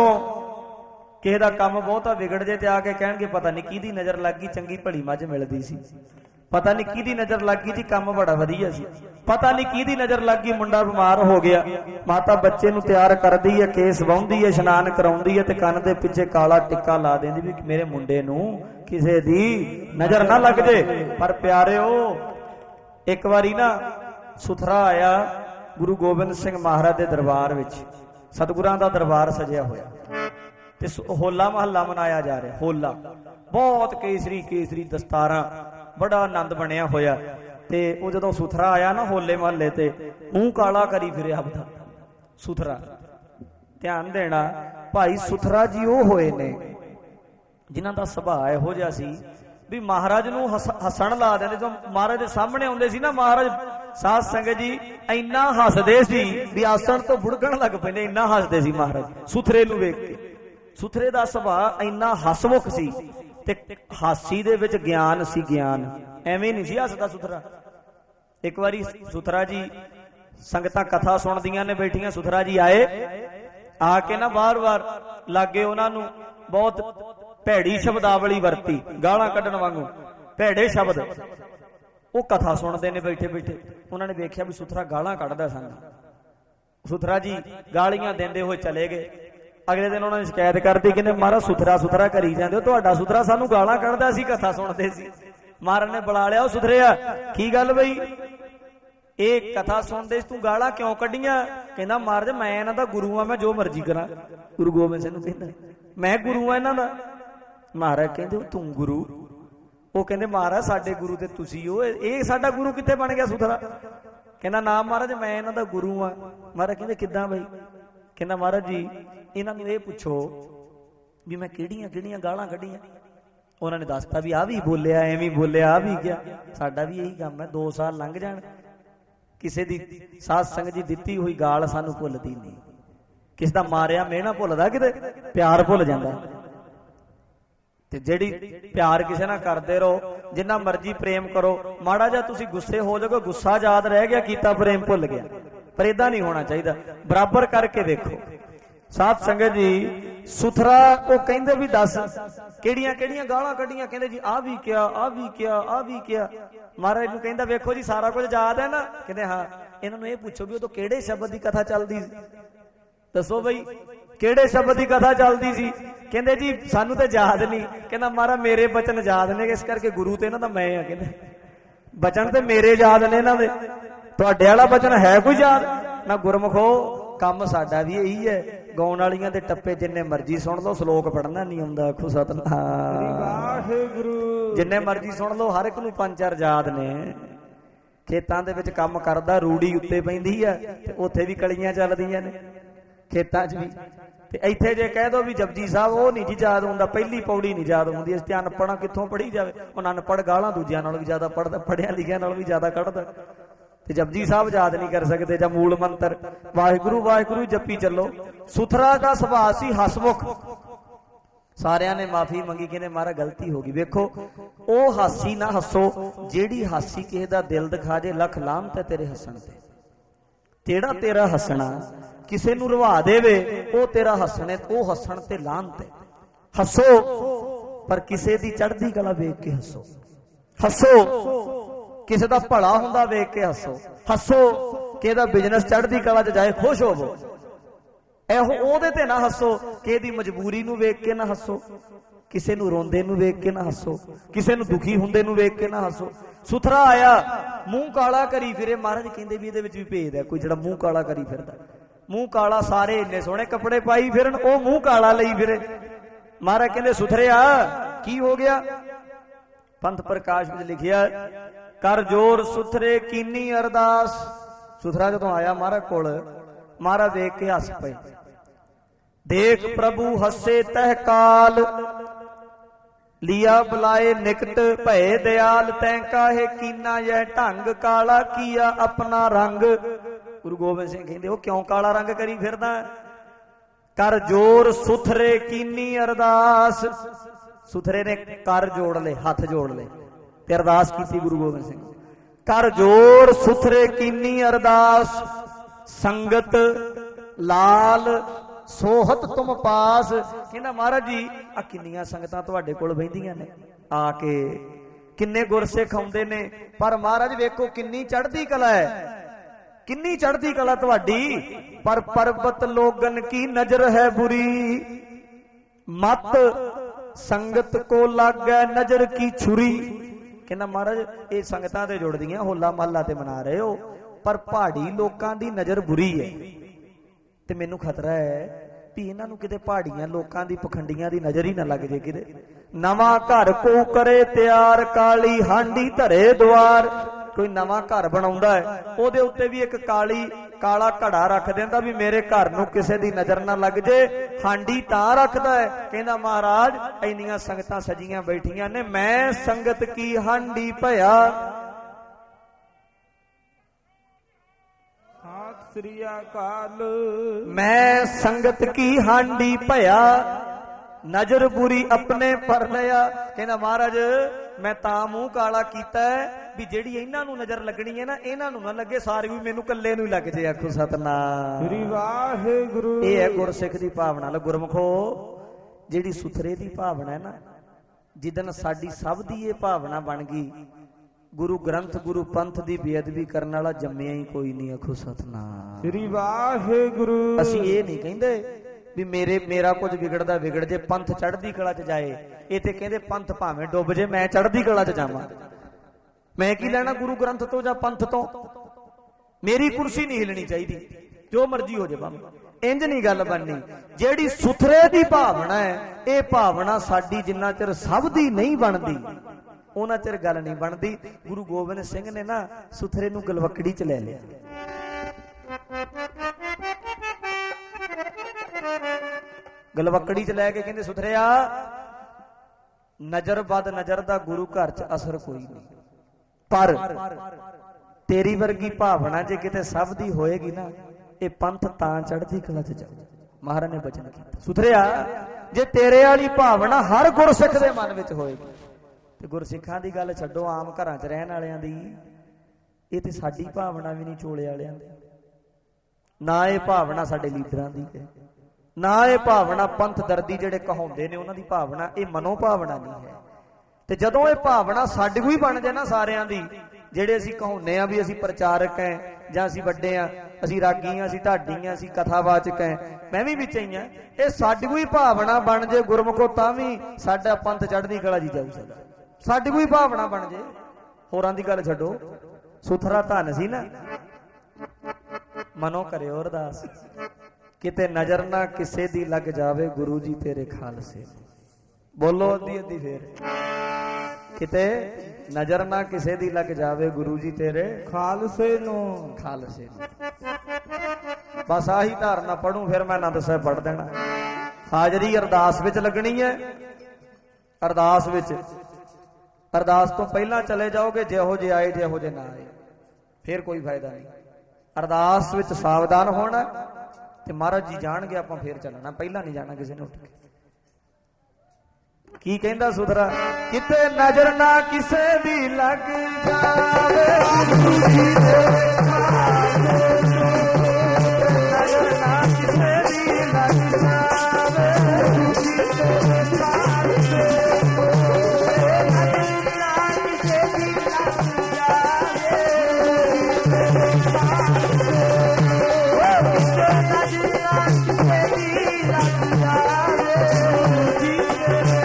ਕਿਸੇ ਦਾ ਕੰਮ ਬਹੁਤਾ ਵਿਗੜ ਜੇ ਤੇ ਆ ਕੇ ਕਹਿਣਗੇ ਪਤਾ ਨਹੀਂ ਕਿਹਦੀ ਨਜ਼ਰ ਲੱਗ ਗਈ, ਚੰਗੀ ਭਲੀ ਮੱਝ ਮਿਲਦੀ ਸੀ। ਪਤਾ ਨਹੀਂ ਕਿਹਦੀ ਨਜ਼ਰ ਲੱਗ ਗਈ ਜੀ, ਕੰਮ ਬੜਾ ਵਧੀਆ ਸੀ। ਪਤਾ ਨਹੀਂ ਕਿਹਦੀ ਨਜ਼ਰ ਲੱਗ ਗਈ, ਮੁੰਡਾ ਬਿਮਾਰ ਹੋ ਗਿਆ। ਮਾਤਾ ਬੱਚੇ ਨੂੰ ਤਿਆਰ ਕਰਦੀ ਹੈ, ਕੇਸ ਵਾਹੁੰਦੀ ਹੈ, ਇਸ਼ਨਾਨ ਕਰਾਉਂਦੀ ਹੈ ਤੇ ਕੰਨ ਦੇ ਪਿੱਛੇ ਕਾਲਾ ਟਿੱਕਾ ਲਾ ਦਿੰਦੀ ਵੀ ਮੇਰੇ ਮੁੰਡੇ ਨੂੰ ਕਿਸੇ ਦੀ ਨਜ਼ਰ ਨਾ ਲੱਗ ਜੇ। ਪਰ ਪਿਆਰਿਓ, ਇੱਕ ਵਾਰੀ ਨਾ ਸੁਥਰਾ ਆਇਆ ਗੁਰੂ ਗੋਬਿੰਦ ਸਿੰਘ ਮਹਾਰਾਜ ਦੇ ਦਰਬਾਰ ਵਿੱਚ। ਸਤਿਗੁਰਾਂ ਦਾ ਦਰਬਾਰ ਸਜਿਆ ਹੋਇਆ ਤੇ ਹੋਲਾ ਮਹੱਲਾ ਮਨਾਇਆ ਜਾ ਰਿਹਾ। ਹੋਲਾ ਬਹੁਤ ਕੇਸਰੀ ਦਸਤਾਰਾਂ, ਬੜਾ ਆਨੰਦ ਬਣਿਆ ਹੋਇਆ। ਤੇ ਉਹ ਜਦੋਂ ਸੁਥਰਾ ਆਇਆ ਨਾ ਹੋਲੇ ਮਹੱਲੇ ਤੇ, ਮੂੰਹ ਕਾਲਾ ਕਰੀ ਫਿਰਿਆ ਆਪਦਾ ਸੁਥਰਾ। ਧਿਆਨ ਦੇਣਾ, ਭਾਈ ਸੁਥਰਾ ਜੀ ਉਹ ਹੋਏ ਨੇ ਜਿਨ੍ਹਾਂ ਦਾ ਸੁਭਾਅ ਇਹੋ ਜਿਹਾ ਸੀ ਵੀ ਮਹਾਰਾਜ ਨੂੰ ਹੱਸਣ ਲਾ ਦਿੰਦੇ। ਜਦੋਂ ਮਹਾਰਾਜ ਦੇ ਸਾਹਮਣੇ ਆਉਂਦੇ ਸੀ ਨਾ ਮਹਾਰਾਜ, ਸਾਧ ਸੰਗਤ ਜੀ ਇੰਨਾ ਹੱਸਦੇ ਸੀ ਵੀ ਆਸਣ ਤੋਂ ਬੁੜਕਣ ਲੱਗ ਪੈਂਦੇ, ਇੰਨਾ ਹੱਸਦੇ ਸੀ ਮਹਾਰਾਜ ਸੁਥਰੇ ਨੂੰ ਵੇਖ ਕੇ। ਸੁਥਰੇ ਦਾ ਸੁਭਾਅ ਇੰਨਾ ਹਸਮੁਖ ਸੀ ਤੇ ਹਾਸੀ ਦੇ ਵਿੱਚ ਗਿਆਨ ਸੀ। ਗਿਆਨ ਐਵੇਂ ਨਹੀਂ ਸੀ ਹੱਸਦਾ ਸੁਥਰਾ। ਇੱਕ ਵਾਰੀ ਸੁਥਰਾ ਜੀ, ਸੰਗਤਾਂ ਕਥਾ ਸੁਣਦੀਆਂ ਨੇ ਬੈਠੀਆਂ, ਸੁਥਰਾ ਜੀ ਆਏ, ਆ ਕੇ ਨਾ ਵਾਰ-ਵਾਰ ਲਾਗੇ ਉਹਨਾਂ ਨੂੰ ਬਹੁਤ ਭੈੜੀ ਸ਼ਬਦਾਵਲੀ ਵਰਤੀ, ਗਾਲਾਂ ਕੱਢਣ ਵਾਂਗੂ ਭੈੜੇ ਸ਼ਬਦ। ਉਹ ਕਥਾ ਸੁਣਦੇ ਨੇ ਬੈਠੇ ਬੈਠੇ। ਉਹਨਾਂ ਨੇ ਵੇਖਿਆ ਵੀ ਸੁਥਰਾ ਗਾਲਾਂ ਕੱਢਦਾ ਸਾਨੂੰ। ਸੁਥਰਾ ਜੀ ਗਾਲੀਆਂ ਦਿੰਦੇ ਹੋਏ ਚਲੇ ਗਏ। ਅਗਲੇ ਦਿਨ ਉਹਨਾਂ ਨੇ ਸ਼ਿਕਾਇਤ ਕਰਤੀ, ਕਹਿੰਦੇ ਮਹਾਰਾਜ ਸੁਥਰਾ ਕਰੀ ਜਾਂਦੇ ਹੋ, ਤੁਹਾਡਾ ਸੁਥਰਾ ਸਾਨੂੰ ਗਾਲਾਂ ਕੱਢਦਾ ਸੀ, ਕਥਾ ਸੁਣਦੇ ਸੀ। ਮਹਾਰਾਜ ਨੇ ਬੁਲਾ ਲਿਆ, ਉਹ ਸੁਥਰਿਆ ਕੀ ਗੱਲ ਬਈ, ਇਹ ਕਥਾ ਸੁਣਦੇ ਤੂੰ ਗਾਲਾਂ ਕਿਉਂ ਕੱਢੀਆਂ? ਕਹਿੰਦਾ ਮਹਾਰਾਜ ਮੈਂ ਇਹਨਾਂ ਦਾ ਗੁਰੂ ਆ, ਮੈਂ ਜੋ ਮਰਜ਼ੀ ਕਰਾਂ। ਗੁਰੂ ਗੋਬਿੰਦ ਸਿੰਘ ਨੂੰ ਕਹਿੰਦਾ ਮੈਂ ਗੁਰੂ ਆ ਇਹਨਾਂ ਦਾ। ਮਹਾਰਾਜ ਕਹਿੰਦੇ ਤੂੰ ਗੁਰੂ? ਉਹ ਕਹਿੰਦੇ ਮਹਾਰਾਜ ਸਾਡੇ ਗੁਰੂ ਤੇ ਤੁਸੀਂ ਹੋ, ਇਹ ਸਾਡਾ ਗੁਰੂ ਕਿੱਥੇ ਬਣ ਗਿਆ ਸੁਥਰਾ? ਕਹਿੰਦਾ ਨਾ ਮਹਾਰਾਜ ਮੈਂ ਇਹਨਾਂ ਦਾ ਗੁਰੂ ਆ। ਮਹਾਰਾਜ ਕਹਿੰਦੇ ਕਿੱਦਾਂ ਬਈ? ਕਹਿੰਦਾ ਮਹਾਰਾਜ ਜੀ ਇਹਨਾਂ ਨੂੰ ਇਹ ਪੁੱਛੋ ਵੀ ਮੈਂ ਕਿਹੜੀਆਂ ਗਾਲਾਂ ਕੱਢੀਆਂ। ਉਹਨਾਂ ਨੇ ਦੱਸਤਾ ਵੀ ਆਹ ਵੀ ਬੋਲਿਆ, ਐਵੇਂ ਬੋਲਿਆ, ਆਹ ਵੀ ਗਿਆ। ਸਾਡਾ ਵੀ ਇਹੀ ਕੰਮ ਹੈ, 2 ਸਾਲ ਲੰਘ ਜਾਣ ਕਿਸੇ ਦੀ ਸਾਧ ਸੰਗਤ ਜੀ ਦਿੱਤੀ ਹੋਈ ਗਾਲ ਸਾਨੂੰ ਭੁੱਲਦੀ ਨਹੀਂ। ਕਿਸੇ ਦਾ ਮਾਰਿਆ ਮਿਹਣਾ ਭੁੱਲਦਾ, ਕਿਤੇ ਪਿਆਰ ਭੁੱਲ ਜਾਂਦਾ। ਤੇ ਜਿਹੜੀ ਪਿਆਰ ਕਿਸੇ ਨਾਲ ਕਰਦੇ ਰਹੋ, ਜਿੰਨਾ ਮਰਜ਼ੀ ਪ੍ਰੇਮ ਕਰੋ, ਮਾੜਾ ਜਿਹਾ ਤੁਸੀਂ ਗੁੱਸੇ ਹੋ ਜਾਓਗੇ, ਗੁੱਸਾ ਯਾਦ ਰਹਿ ਗਿਆ, ਕੀਤਾ ਪ੍ਰੇਮ ਭੁੱਲ ਗਿਆ। ਪਰ ਏਦਾਂ ਨਹੀਂ ਹੋਣਾ ਚਾਹੀਦਾ, ਬਰਾਬਰ ਕਰਕੇ ਵੇਖੋ। ਸਾਧ ਸੰਗਤ ਜੀ ਸੁਥਰਾ ਉਹ ਕਹਿੰਦੇ ਵੀ ਦੱਸ ਕਿਹੜੀਆਂ ਕਿਹੜੀਆਂ ਗਾਲਾਂ ਕੱਢੀਆਂ, ਕਹਿੰਦੇ ਜੀ ਆਹ ਵੀ ਕਿਹਾ, ਆਹ ਵੀ ਕਿਹਾ, ਆਹ ਵੀ ਕਿਹਾ। ਮਹਾਰਾਜ ਨੂੰ ਕਹਿੰਦਾ ਵੇਖੋ ਜੀ ਸਾਰਾ ਕੁਝ ਯਾਦ ਹੈ ਨਾ? ਕਹਿੰਦੇ ਹਾਂ। ਇਹਨਾਂ ਨੂੰ ਇਹ ਪੁੱਛੋ ਵੀ ਉਦੋਂ ਕਿਹੜੇ ਸ਼ਬਦ ਦੀ ਕਥਾ ਚੱਲਦੀ ਸੀ, ਦੱਸੋ ਬਈ ਕਿਹੜੇ ਸ਼ਬਦ ਦੀ ਕਥਾ ਚੱਲਦੀ ਸੀ? ਕਹਿੰਦੇ ਜੀ ਸਾਨੂੰ ਤਾਂ ਯਾਦ ਨਹੀਂ। ਕਹਿੰਦਾ ਮਹਾਰਾਜ ਮੇਰੇ ਬਚਨ ਯਾਦ ਨੇ, ਇਸ ਕਰਕੇ ਗੁਰੂ ਤੇ ਇਹਨਾਂ ਦਾ ਮੈਂ ਆ। ਕਹਿੰਦੇ ਬਚਨ ਤੇ ਮੇਰੇ ਯਾਦ ਨੇ, ਇਹਨਾਂ ਦੇ ਤੁਹਾਡੇ ਵਾਲਾ ਬਚਨ ਹੈ ਕੋਈ ਯਾਦ ਨਾ? ਗੁਰਮੁਖੋ ਕੰਮ ਸਾਡਾ ਵੀ ਇਹੀ ਹੈ, ਗਾਉਣ ਵਾਲੀਆਂ ਦੇ ਟੱਪੇ ਜਿੰਨੇ ਮਰਜ਼ੀ ਸੁਣ ਲਓ, ਸ਼ਲੋਕ ਪੜ੍ਹਨਾ ਨਹੀਂ ਆਉਂਦਾ। ਆਖੋ ਸਤਿਨਾਮ ਵਾਹਿਗੁਰੂ। ਜਿੰਨੇ ਮਰਜ਼ੀ ਸੁਣ ਲਓ, ਹਰ ਇੱਕ ਨੂੰ ਪੰਜ ਚਾਰ ਯਾਦ ਨੇ। ਖੇਤਾਂ ਦੇ ਵਿੱਚ ਕੰਮ ਕਰਦਾ, ਰੂੜੀ ਉੱਤੇ ਪੈਂਦੀ ਆ ਤੇ ਉੱਥੇ ਵੀ ਕਲੀਆਂ ਚੱਲਦੀਆਂ ਨੇ ਖੇਤਾਂ 'ਚ ਵੀ। ਤੇ ਇੱਥੇ ਜੇ ਕਹਿ ਦੋ ਵੀ ਜਪਜੀ ਸਾਹਿਬ ਉਹ ਨਹੀਂ ਜੀ ਯਾਦ ਹੁੰਦਾ, ਪਹਿਲੀ ਪੌੜੀ ਨਹੀਂ ਯਾਦ ਹੁੰਦੀ। ਇਸ ਤੇ ਅਨਪੜ੍ਹਾਂ ਕਿੱਥੋਂ ਪੜ੍ਹੀ ਜਾਵੇ? ਉਹ ਅਨਪੜ੍ਹ ਗਾਲਾਂ ਦੂਜਿਆਂ ਨਾਲ ਵੀ ਜ਼ਿਆਦਾ ਪੜ੍ਹਦਾ, ਪੜ੍ਹਿਆ ਲਿਖਿਆ ਨਾਲ ਵੀ ਜ਼ਿਆਦਾ ਕੱਢਦਾ। ਤੇ ਜਪਜੀ ਸਾਹਿਬ ਯਾਦ ਨਹੀਂ ਕਰ ਸਕਦੇ, ਜਾਂ ਮੂਲ ਮੰਤਰ ਵਾਹਿਗੁਰੂ ਵਾਹਿਗੁਰੂ ਜਪੀ ਚੱਲੋ। ਸੁਥਰਾ ਦਾ ਸੁਭਾਅ ਸੀ ਹਸਮੁਖ। ਸਾਰਿਆਂ ਨੇ ਮਾਫੀ ਮੰਗੀ, ਕਹਿੰਦੇ ਮਹਾਰਾਜ ਗਲਤੀ ਹੋ ਗਈ। ਵੇਖੋ ਉਹ ਹਾਸੀ ਨਾ ਹੱਸੋ ਜਿਹੜੀ ਹਾਸੀ ਕਿਸੇ ਦਾ ਦਿਲ ਦਿਖਾ ਜੇ, ਲੱਖ ਲਾਹਨਤ ਹੈ ਤੇਰੇ ਹੱਸਣ ਤੇ। ਜਿਹੜਾ ਤੇਰਾ ਹੱਸਣਾ ਕਿਸੇ ਨੂੰ ਰਵਾ ਦੇਵੇ, ਉਹ ਤੇਰਾ ਹੱਸਣੇ, ਉਹ ਹੱਸਣ ਤੇ ਲਾਹਨਤ ਹੈ। ਹੱਸੋ ਪਰ ਕਿਸੇ ਦੀ ਚੜ੍ਹਦੀ ਕਲਾ ਵੇਖ ਕੇ ਹੱਸੋ। ਹੱਸੋ ਕਿਸੇ ਦਾ ਭਲਾ ਹੁੰਦਾ ਵੇਖ ਕੇ ਹੱਸੋ। ਹੱਸੋ ਕਿ ਇਹਦਾ ਬਿਜ਼ਨਸ ਚੜ੍ਹਦੀ ਕਲਾ 'ਚ ਜਾਏ, ਖੁਸ਼ ਹੋਵੋ। ਇਹੋ ਉਹਦੇ ਤੇ ਨਾ ਹੱਸੋ ਕਿ ਇਹਦੀ ਮਜਬੂਰੀ ਨੂੰ ਵੇਖ ਕੇ ਨਾ ਹੱਸੋ, ਕਿਸੇ ਨੂੰ ਰੋਂਦੇ ਨੂੰ ਵੇਖ ਕੇ ਨਾ ਹੱਸੋ, ਕਿਸੇ ਨੂੰ ਦੁਖੀ ਹੁੰਦੇ ਨੂੰ ਵੇਖ ਕੇ ਨਾ ਹੱਸੋ। ਸੁਥਰਾ ਆਇਆ ਮੂੰਹ ਕਾਲਾ ਕਰੀ ਫਿਰੇ, ਮਹਾਰਾਜ ਕਹਿੰਦੇ ਵੀ ਇਹਦੇ ਵਿੱਚ ਵੀ ਭੇਦ ਹੈ। ਕੋਈ ਜਿਹੜਾ ਮੂੰਹ ਕਾਲਾ ਕਰੀ ਫਿਰਦਾ, ਮੂੰਹ ਕਾਲਾ, ਸਾਰੇ ਇੰਨੇ ਸੋਹਣੇ ਕੱਪੜੇ ਪਾਈ ਫਿਰਨ, ਉਹ ਮੂੰਹ ਕਾਲਾ ਲਈ ਫਿਰੇ। ਮਹਾਰਾਜ ਕਹਿੰਦੇ ਸੁਥਰਿਆ ਕੀ ਹੋ ਗਿਆ? ਪੰਥ ਪ੍ਰਕਾਸ਼ ਵਿੱਚ ਲਿਖਿਆ ਕਰ ਜੋਰ ਸੁਥਰੇ ਕੀਨੀ ਅਰਦਾਸ। ਸੁਥਰਾ ਜਦੋਂ ਆਇਆ ਮਹਾਰਾਜ ਕੋਲ, ਮਹਾਰਾਜ ਦੇਖ ਕੇ ਹੱਸ ਪਏ। ਦੇਖ ਪ੍ਰਭੂ ਹੱਸੇ ਤਹਿ ਕਾਲ, ਲਿਆ ਬੁਲਾਏ ਨਿਕਟ ਭਏ ਦਿਆਲ। ਤੈਂ ਕਾਹੇ ਕੀਨਾ ਯਹ ਢੰਗ, ਕਾਲਾ ਕੀਆ ਆਪਣਾ ਰੰਗ। ਗੁਰੂ ਗੋਬਿੰਦ ਸਿੰਘ ਕਹਿੰਦੇ ਉਹ ਕਿਉਂ ਕਾਲਾ ਰੰਗ ਕਰੀ ਫਿਰਦਾ? ਕਰ ਜੋਰ ਸੁਥਰੇ ਕੀਨੀ ਅਰਦਾਸ। ਸੁਥਰੇ ਨੇ ਕਰ ਜੋੜ ਲਏ, ਹੱਥ ਜੋੜ ਲਏ ਤੇ ਅਰਦਾਸ ਕੀਤੀ ਗੁਰੂ ਗੋਬਿੰਦ ਸਿੰਘ। ਕਰ ਜੋਰ ਸੁਥਰੇ ਕੀਨੀ ਅਰਦਾਸ, ਸੰਗਤ ਲਾਲ ਸੋਹਤ ਤੁਮ ਪਾਸ। ਕਹਿੰਦਾ ਮਹਾਰਾਜ ਜੀ ਆ ਕਿੰਨੀਆਂ ਸੰਗਤਾਂ ਤੁਹਾਡੇ ਕੋਲ ਬਹਿੰਦੀਆਂ ਨੇ ਆ ਕੇ, ਕਿੰਨੇ ਗੁਰਸਿੱਖ ਆਉਂਦੇ ਨੇ, ਪਰ ਮਹਾਰਾਜ ਵੇਖੋ ਕਿੰਨੀ ਚੜ੍ਹਦੀ ਕਲਾ ਹੈ, ਕਿੰਨੀ ਚੜ੍ਹਦੀ ਕਲਾ ਤੁਹਾਡੀ। ਪਰ ਪਰਬਤ ਲੋਗਨ ਕੀ ਨਜ਼ਰ ਹੈ ਬੁਰੀ, ਮਤ ਸੰਗਤ ਕੋ ਲਾਗੈ ਨਜ਼ਰ ਕੀ ਛੁਰੀ। ਕਹਿੰਦਾ ਮਹਾਰਾਜ ਇਹ ਸੰਗਤਾਂ ਤੇ ਜੁੜਦੀਆਂ, ਹੋਲਾ ਮਹੱਲਾ ਤੇ ਮਨਾ ਰਹੇ ਹੋ, ਪਰ ਪਹਾੜੀ ਲੋਕਾਂ ਦੀ ਨਜ਼ਰ ਬੁਰੀ ਹੈ। ਤੇ ਮੈਨੂੰ ਖਤਰਾ ਹੈ ਵੀ ਇਹਨਾਂ ਨੂੰ ਕਿਤੇ ਪਹਾੜੀਆਂ ਲੋਕਾਂ ਦੀ ਪਖੰਡੀਆਂ ਦੀ ਨਜ਼ਰ ਹੀ ਨਾ ਲੱਗ ਜੇ ਕਿਤੇ। ਨਵਾਂ ਘਰ ਕੋ ਕਰੇ ਤਿਆਰ, ਕਾਲੀ ਹਾਂਡੀ ਧਰੇ ਦੁਆਰ। ਕੋਈ ਨਵਾਂ ਘਰ ਬਣਾਉਂਦਾ ਹੈ, ਉਹਦੇ ਉੱਤੇ ਵੀ ਇੱਕ ਕਾਲਾ ਘੜਾ ਰੱਖ ਦਿੰਦਾ ਵੀ ਮੇਰੇ ਘਰ ਨੂੰ ਕਿਸੇ ਦੀ ਨਜ਼ਰ ਨਾ ਲੱਗ ਜੇ। ਹਾਂਡੀ ਤਾਂ ਰੱਖਦਾ ਹੈ, ਕਹਿੰਦਾ ਮਹਾਰਾਜ ਇੰਨੀਆਂ ਸੰਗਤਾਂ ਸਜੀਆਂ ਬੈਠੀਆਂ ਨੇ, ਮੈਂ ਸੰਗਤ ਕੀ ਹਾਂਡੀ ਭਇਆ। ਸਤਿ ਸ੍ਰੀ ਅਕਾਲ। ਮੈਂ ਸੰਗਤ ਕੀ ਹਾਂਡੀ ਭਇਆ, ਨਜ਼ਰ ਬੁਰੀ ਆਪਣੇ ਪਰ ਲਿਆ। ਕਹਿੰਦਾ ਮਹਾਰਾਜ ਮੈਂ ਤਾਂ ਮੂੰਹ ਕਾਲਾ ਕੀਤਾ ਵੀ ਜਿਹੜੀ ਇਹਨਾਂ ਨੂੰ ਨਜ਼ਰ ਲੱਗਣੀ ਹੈ ਨਾ, ਇਹਨਾਂ ਨੂੰ ਨਾ ਲੱਗੇ, ਸਾਰੀ ਵੀ ਮੈਨੂੰ ਕੱਲੇ ਨੂੰ ਹੀ ਲੱਗ ਜੇ। ਆਖੋ ਸਤਿਨਾਮ ਸ੍ਰੀ ਵਾਹਿਗੁਰੂ। ਇਹ ਹੈ ਗੁਰਸਿੱਖ ਦੀ ਭਾਵਨਾ। ਲ ਗੁਰਮੁਖੋ ਜਿਹੜੀ ਸੁਥਰੇ ਦੀ ਭਾਵਨਾ ਹੈ ਨਾ, ਜਿੱਦਣ ਸਾਡੀ ਸਭ ਦੀ ਇਹ ਭਾਵਨਾ ਬਣ ਗਈ, ਗੁਰੂ ਗ੍ਰੰਥ ਗੁਰੂ ਪੰਥ ਦੀ ਬੇਅਦਬੀ ਕਰਨ ਵਾਲਾ ਜੰਮਿਆ ਹੀ ਕੋਈ ਨਹੀਂ। ਆਖੋ ਸਤਿਨਾਮ ਸ੍ਰੀ ਵਾਹਿਗੁਰੂ। ਅਸੀਂ ਇਹ ਨਹੀਂ ਕਹਿੰਦੇ ਵੀ ਮੇਰਾ ਕੁਝ ਵਿਗੜਦਾ ਵਿਗੜ ਜੇ, ਪੰਥ ਚੜ੍ਹਦੀ ਕਲਾ 'ਚ ਜਾਏ। ਇਹ ਤੇ ਕਹਿੰਦੇ ਪੰਥ ਭਾਵੇਂ ਡੁੱਬ ਜੇ, ਮੈਂ ਚੜ੍ਹਦੀ ਕਲਾ 'ਚ ਜਾਵਾਂ। ਮੈਂ ਕੀ ਲੈਣਾ ਗੁਰੂ ਗ੍ਰੰਥ ਤੋਂ ਜਾਂ ਪੰਥ ਤੋਂ? ਮੇਰੀ ਕੁਰਸੀ ਨਹੀਂ ਹਿਲਣੀ ਚਾਹੀਦੀ, ਜੋ ਮਰਜ਼ੀ ਹੋ ਜਾਏ ਬਾਬਾ। ਇੰਜ ਨਹੀਂ ਗੱਲ ਬਣਨੀ। ਜਿਹੜੀ ਸੁਥਰੇ ਦੀ ਭਾਵਨਾ ਹੈ, ਇਹ ਭਾਵਨਾ ਸਾਡੀ ਜਿੰਨਾ ਚਿਰ ਸਭ ਦੀ ਨਹੀਂ ਬਣਦੀ, ਉਹਨਾਂ ਚਿਰ ਗੱਲ ਨਹੀਂ ਬਣਦੀ। ਗੁਰੂ ਗੋਬਿੰਦ ਸਿੰਘ ਨੇ ਨਾ ਸੁਥਰੇ ਨੂੰ ਗਲਵਕੜੀ 'ਚ ਲੈ ਲਿਆ। ਗਲਵਕੜੀ 'ਚ ਲੈ ਕੇ ਕਹਿੰਦੇ ਸੁਥਰਿਆ, ਨਜ਼ਰ ਬਦ ਨਜ਼ਰ ਦਾ ਗੁਰੂ ਘਰ 'ਚ ਅਸਰ ਕੋਈ ਨਹੀਂ, ਪਰ ਤੇਰੀ ਵਰਗੀ ਭਾਵਨਾ ਜੇ ਕਿਤੇ ਸਭ ਦੀ ਹੋਏਗੀ ਨਾ, ਇਹ ਪੰਥ ਤਾਂ ਚੜ੍ਹਦੀ ਕਲਾ 'ਚ ਜਾਊ। ਮਹਾਰਾਜ ਨੇ ਬਚਨ ਕੀਤਾ, ਸੁਥਰਿਆ ਜੇ ਤੇਰੇ ਵਾਲੀ ਭਾਵਨਾ ਹਰ ਗੁਰਸਿੱਖ ਦੇ ਮਨ ਵਿੱਚ ਹੋਏਗੀ, ਤੇ ਗੁਰਸਿੱਖਾਂ ਦੀ ਗੱਲ ਛੱਡੋ, ਆਮ ਘਰਾਂ 'ਚ ਰਹਿਣ ਵਾਲਿਆਂ ਦੀ, ਇਹ ਤੇ ਸਾਡੀ ਭਾਵਨਾ ਵੀ ਨਹੀਂ, ਚੋਲੇ ਵਾਲਿਆਂ ਦੀ ਨਾ। ਇਹ ਭਾਵਨਾ ਸਾਡੇ ਲੀਡਰਾਂ ਦੀ ਹੈ, ਨਾ ਇਹ ਭਾਵਨਾ ਪੰਥ ਦਰਦੀ ਜਿਹੜੇ ਕਹਾਉਂਦੇ ਨੇ ਉਹਨਾਂ ਦੀ ਭਾਵਨਾ, ਇਹ ਮਨੋ ਭਾਵਨਾ ਨਹੀਂ ਹੈ। ਤੇ ਜਦੋਂ ਇਹ ਭਾਵਨਾ ਸਾਡੀ ਕੋਈ ਬਣ ਜਾਏ ਨਾ, ਸਾਰਿਆਂ ਦੀ, ਜਿਹੜੇ ਅਸੀਂ ਕਹਾਉਂਦੇ ਆ ਵੀ ਅਸੀਂ ਪ੍ਰਚਾਰਕ ਹੈ ਜਾਂ ਅਸੀਂ ਵੱਡੇ ਆ, ਅਸੀਂ ਰਾਗੀ ਆ, ਅਸੀਂ ਢਾਡੀ ਆ, ਅਸੀਂ ਕਥਾਵਾਚਕ ਹੈ, ਮੈਂ ਵੀ ਵਿੱਚ ਹੀ ਆ, ਇਹ ਸਾਡੀ ਕੋਈ ਭਾਵਨਾ ਬਣ ਜੇ ਗੁਰਮੁਖੋ, ਤਾਂ ਵੀ ਸਾਡਾ ਪੰਥ ਚੜ੍ਹਦੀ ਕਲਾ ਜੀ ਜਾਊ ਸਦਾ। ਸਾਡੀ ਕੋਈ ਭਾਵਨਾ ਬਣ ਜੇ, ਹੋਰਾਂ ਦੀ ਗੱਲ ਛੱਡੋ। ਸੁਥਰਾ ਧਨ ਸੀ ਨਾ, ਮਨੋਂ ਕਰਿਓ ਅਰਦਾਸ, ਕਿਤੇ ਨਜ਼ਰ ਨਾ ਕਿਸੇ ਦੀ ਲੱਗ ਜਾਵੇ ਗੁਰੂ ਜੀ ਤੇਰੇ ਖਾਲਸੇ। ਬੋਲੋ ਅੱਧੀ ਅੱਧੀ ਫੇਰ, ਕਿਤੇ ਨਜ਼ਰ ਨਾ ਕਿਸੇ ਦੀ ਲੱਗ ਜਾਵੇ ਗੁਰੂ ਜੀ ਤੇਰੇ ਖਾਲਸੇ ਨੂੰ, ਖਾਲਸੇ ਨੂੰ। ਬਸ ਆਹੀ ਧਾਰਨਾ ਪੜੂ, ਫਿਰ ਮੈਂ ਆਨੰਦ ਸਾਹਿਬ ਪੜ੍ਹ ਦੇਣਾ। ਹਾਜ਼ਰੀ ਅਰਦਾਸ ਵਿੱਚ ਲੱਗਣੀ ਹੈ। ਅਰਦਾਸ ਵਿੱਚ, ਅਰਦਾਸ ਤੋਂ ਪਹਿਲਾਂ ਚਲੇ ਜਾਓਗੇ, ਜਿਹੋ ਜਿਹੇ ਆਏ ਜਿਹੋ ਜਿਹੇ ਨਾ ਆਏ, ਫਿਰ ਕੋਈ ਫਾਇਦਾ ਨਹੀਂ। ਅਰਦਾਸ ਵਿੱਚ ਸਾਵਧਾਨ ਹੋਣਾ, ਤੇ ਮਹਾਰਾਜ ਜੀ ਜਾਣਗੇ, ਆਪਾਂ ਫੇਰ ਚੱਲਣਾ, ਪਹਿਲਾਂ ਨਹੀਂ ਜਾਣਾ ਕਿਸੇ ਨੇ ਉੱਠ ਕੇ। ਕੀ ਕਹਿੰਦਾ ਸੁਧਰਾ, ਕਿਤੇ ਨਜ਼ਰ ਨਾ ਕਿਸੇ ਦੀ ਲੱਗ ਜਾਵੇ ਗੁਰੂ ਜੀ ਤੇਰੇ ਖਾਲਸੇ ਨੂੰ, ਨਜ਼ਰ ਨਾ ਕਿਸੇ ਦੀ ਲੱਗ ਜਾਵੇ ਗੁਰੂ ਜੀ ਤੇਰੇ ਖਾਲਸੇ ਨੂੰ, ਨਜ਼ਰ ਨਾ ਕਿਸੇ ਦੀ ਲੱਗ ਜਾਵੇ ਤੇਰੇ ਖਾਲਸੇ ਨੂੰ, ਕਿਤੇ ਨਜ਼ਰ ਨਾ ਕਿਸੇ ਦੀ ਲੱਗ ਜਾਵੇ ਗੁਰੂ ਜੀ ਤੇਰੇ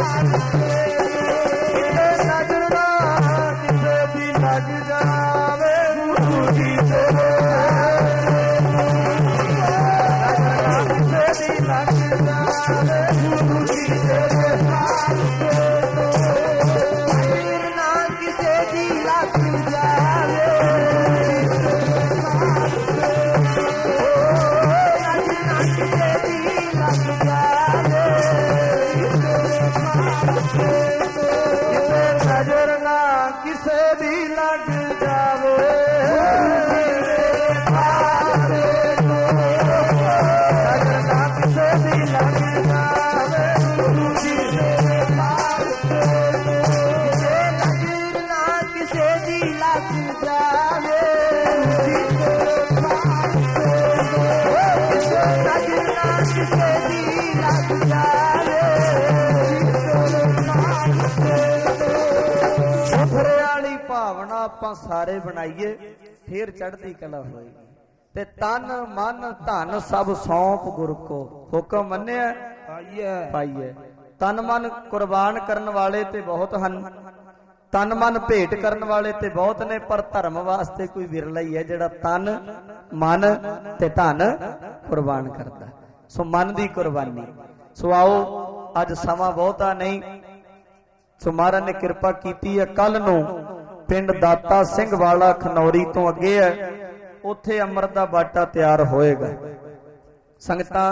ਆਪਾਂ ਸਾਰੇ ਬਣਾਈਏ, ਫੇਰ ਚੜ੍ਹਦੀ ਕਲਾ ਹੋਏਗੀ। ਤੇ ਤਨ ਮਨ ਧਨ ਸਭ ਸੌਂਪ ਗੁਰ ਕੋ, ਹੁਕਮ ਮੰਨਿਆ ਪਾਈਏ। ਤਨ ਮਨ ਕੁਰਬਾਨ ਕਰਨ ਵਾਲੇ ਤੇ ਬਹੁਤ ਹਨ, ਤਨ ਮਨ ਭੇਟ ਕਰਨ ਵਾਲੇ ਤੇ ਬਹੁਤ ਨੇ, ਪਰ ਧਰਮ ਵਾਸਤੇ ਕੋਈ ਵਿਰਲਾ ਹੀ ਹੈ ਜਿਹੜਾ ਤਨ ਮਨ ਤੇ ਧਨ ਕੁਰਬਾਨ ਕਰਦਾ। ਸੋ ਮਨ ਦੀ ਕੁਰਬਾਨੀ। ਸੋ ਆਓ, ਅੱਜ ਸਮਾਂ ਬਹੁਤਾ ਨਹੀਂ, ਸੋ ਮਹਾਰਾਜ ਨੇ ਕਿਰਪਾ ਕੀਤੀ ਹੈ। ਕੱਲ ਨੂੰ ਪਿੰਡ ਦਾਤਾ ਸਿੰਘ ਵਾਲਾ ਖਨੌਰੀ ਤੋਂ ਅੱਗੇ ਹੈ, ਉੱਥੇ ਅੰਮ੍ਰਿਤ ਦਾ ਬਾਟਾ ਤਿਆਰ ਹੋਏਗਾ। ਸੰਗਤਾਂ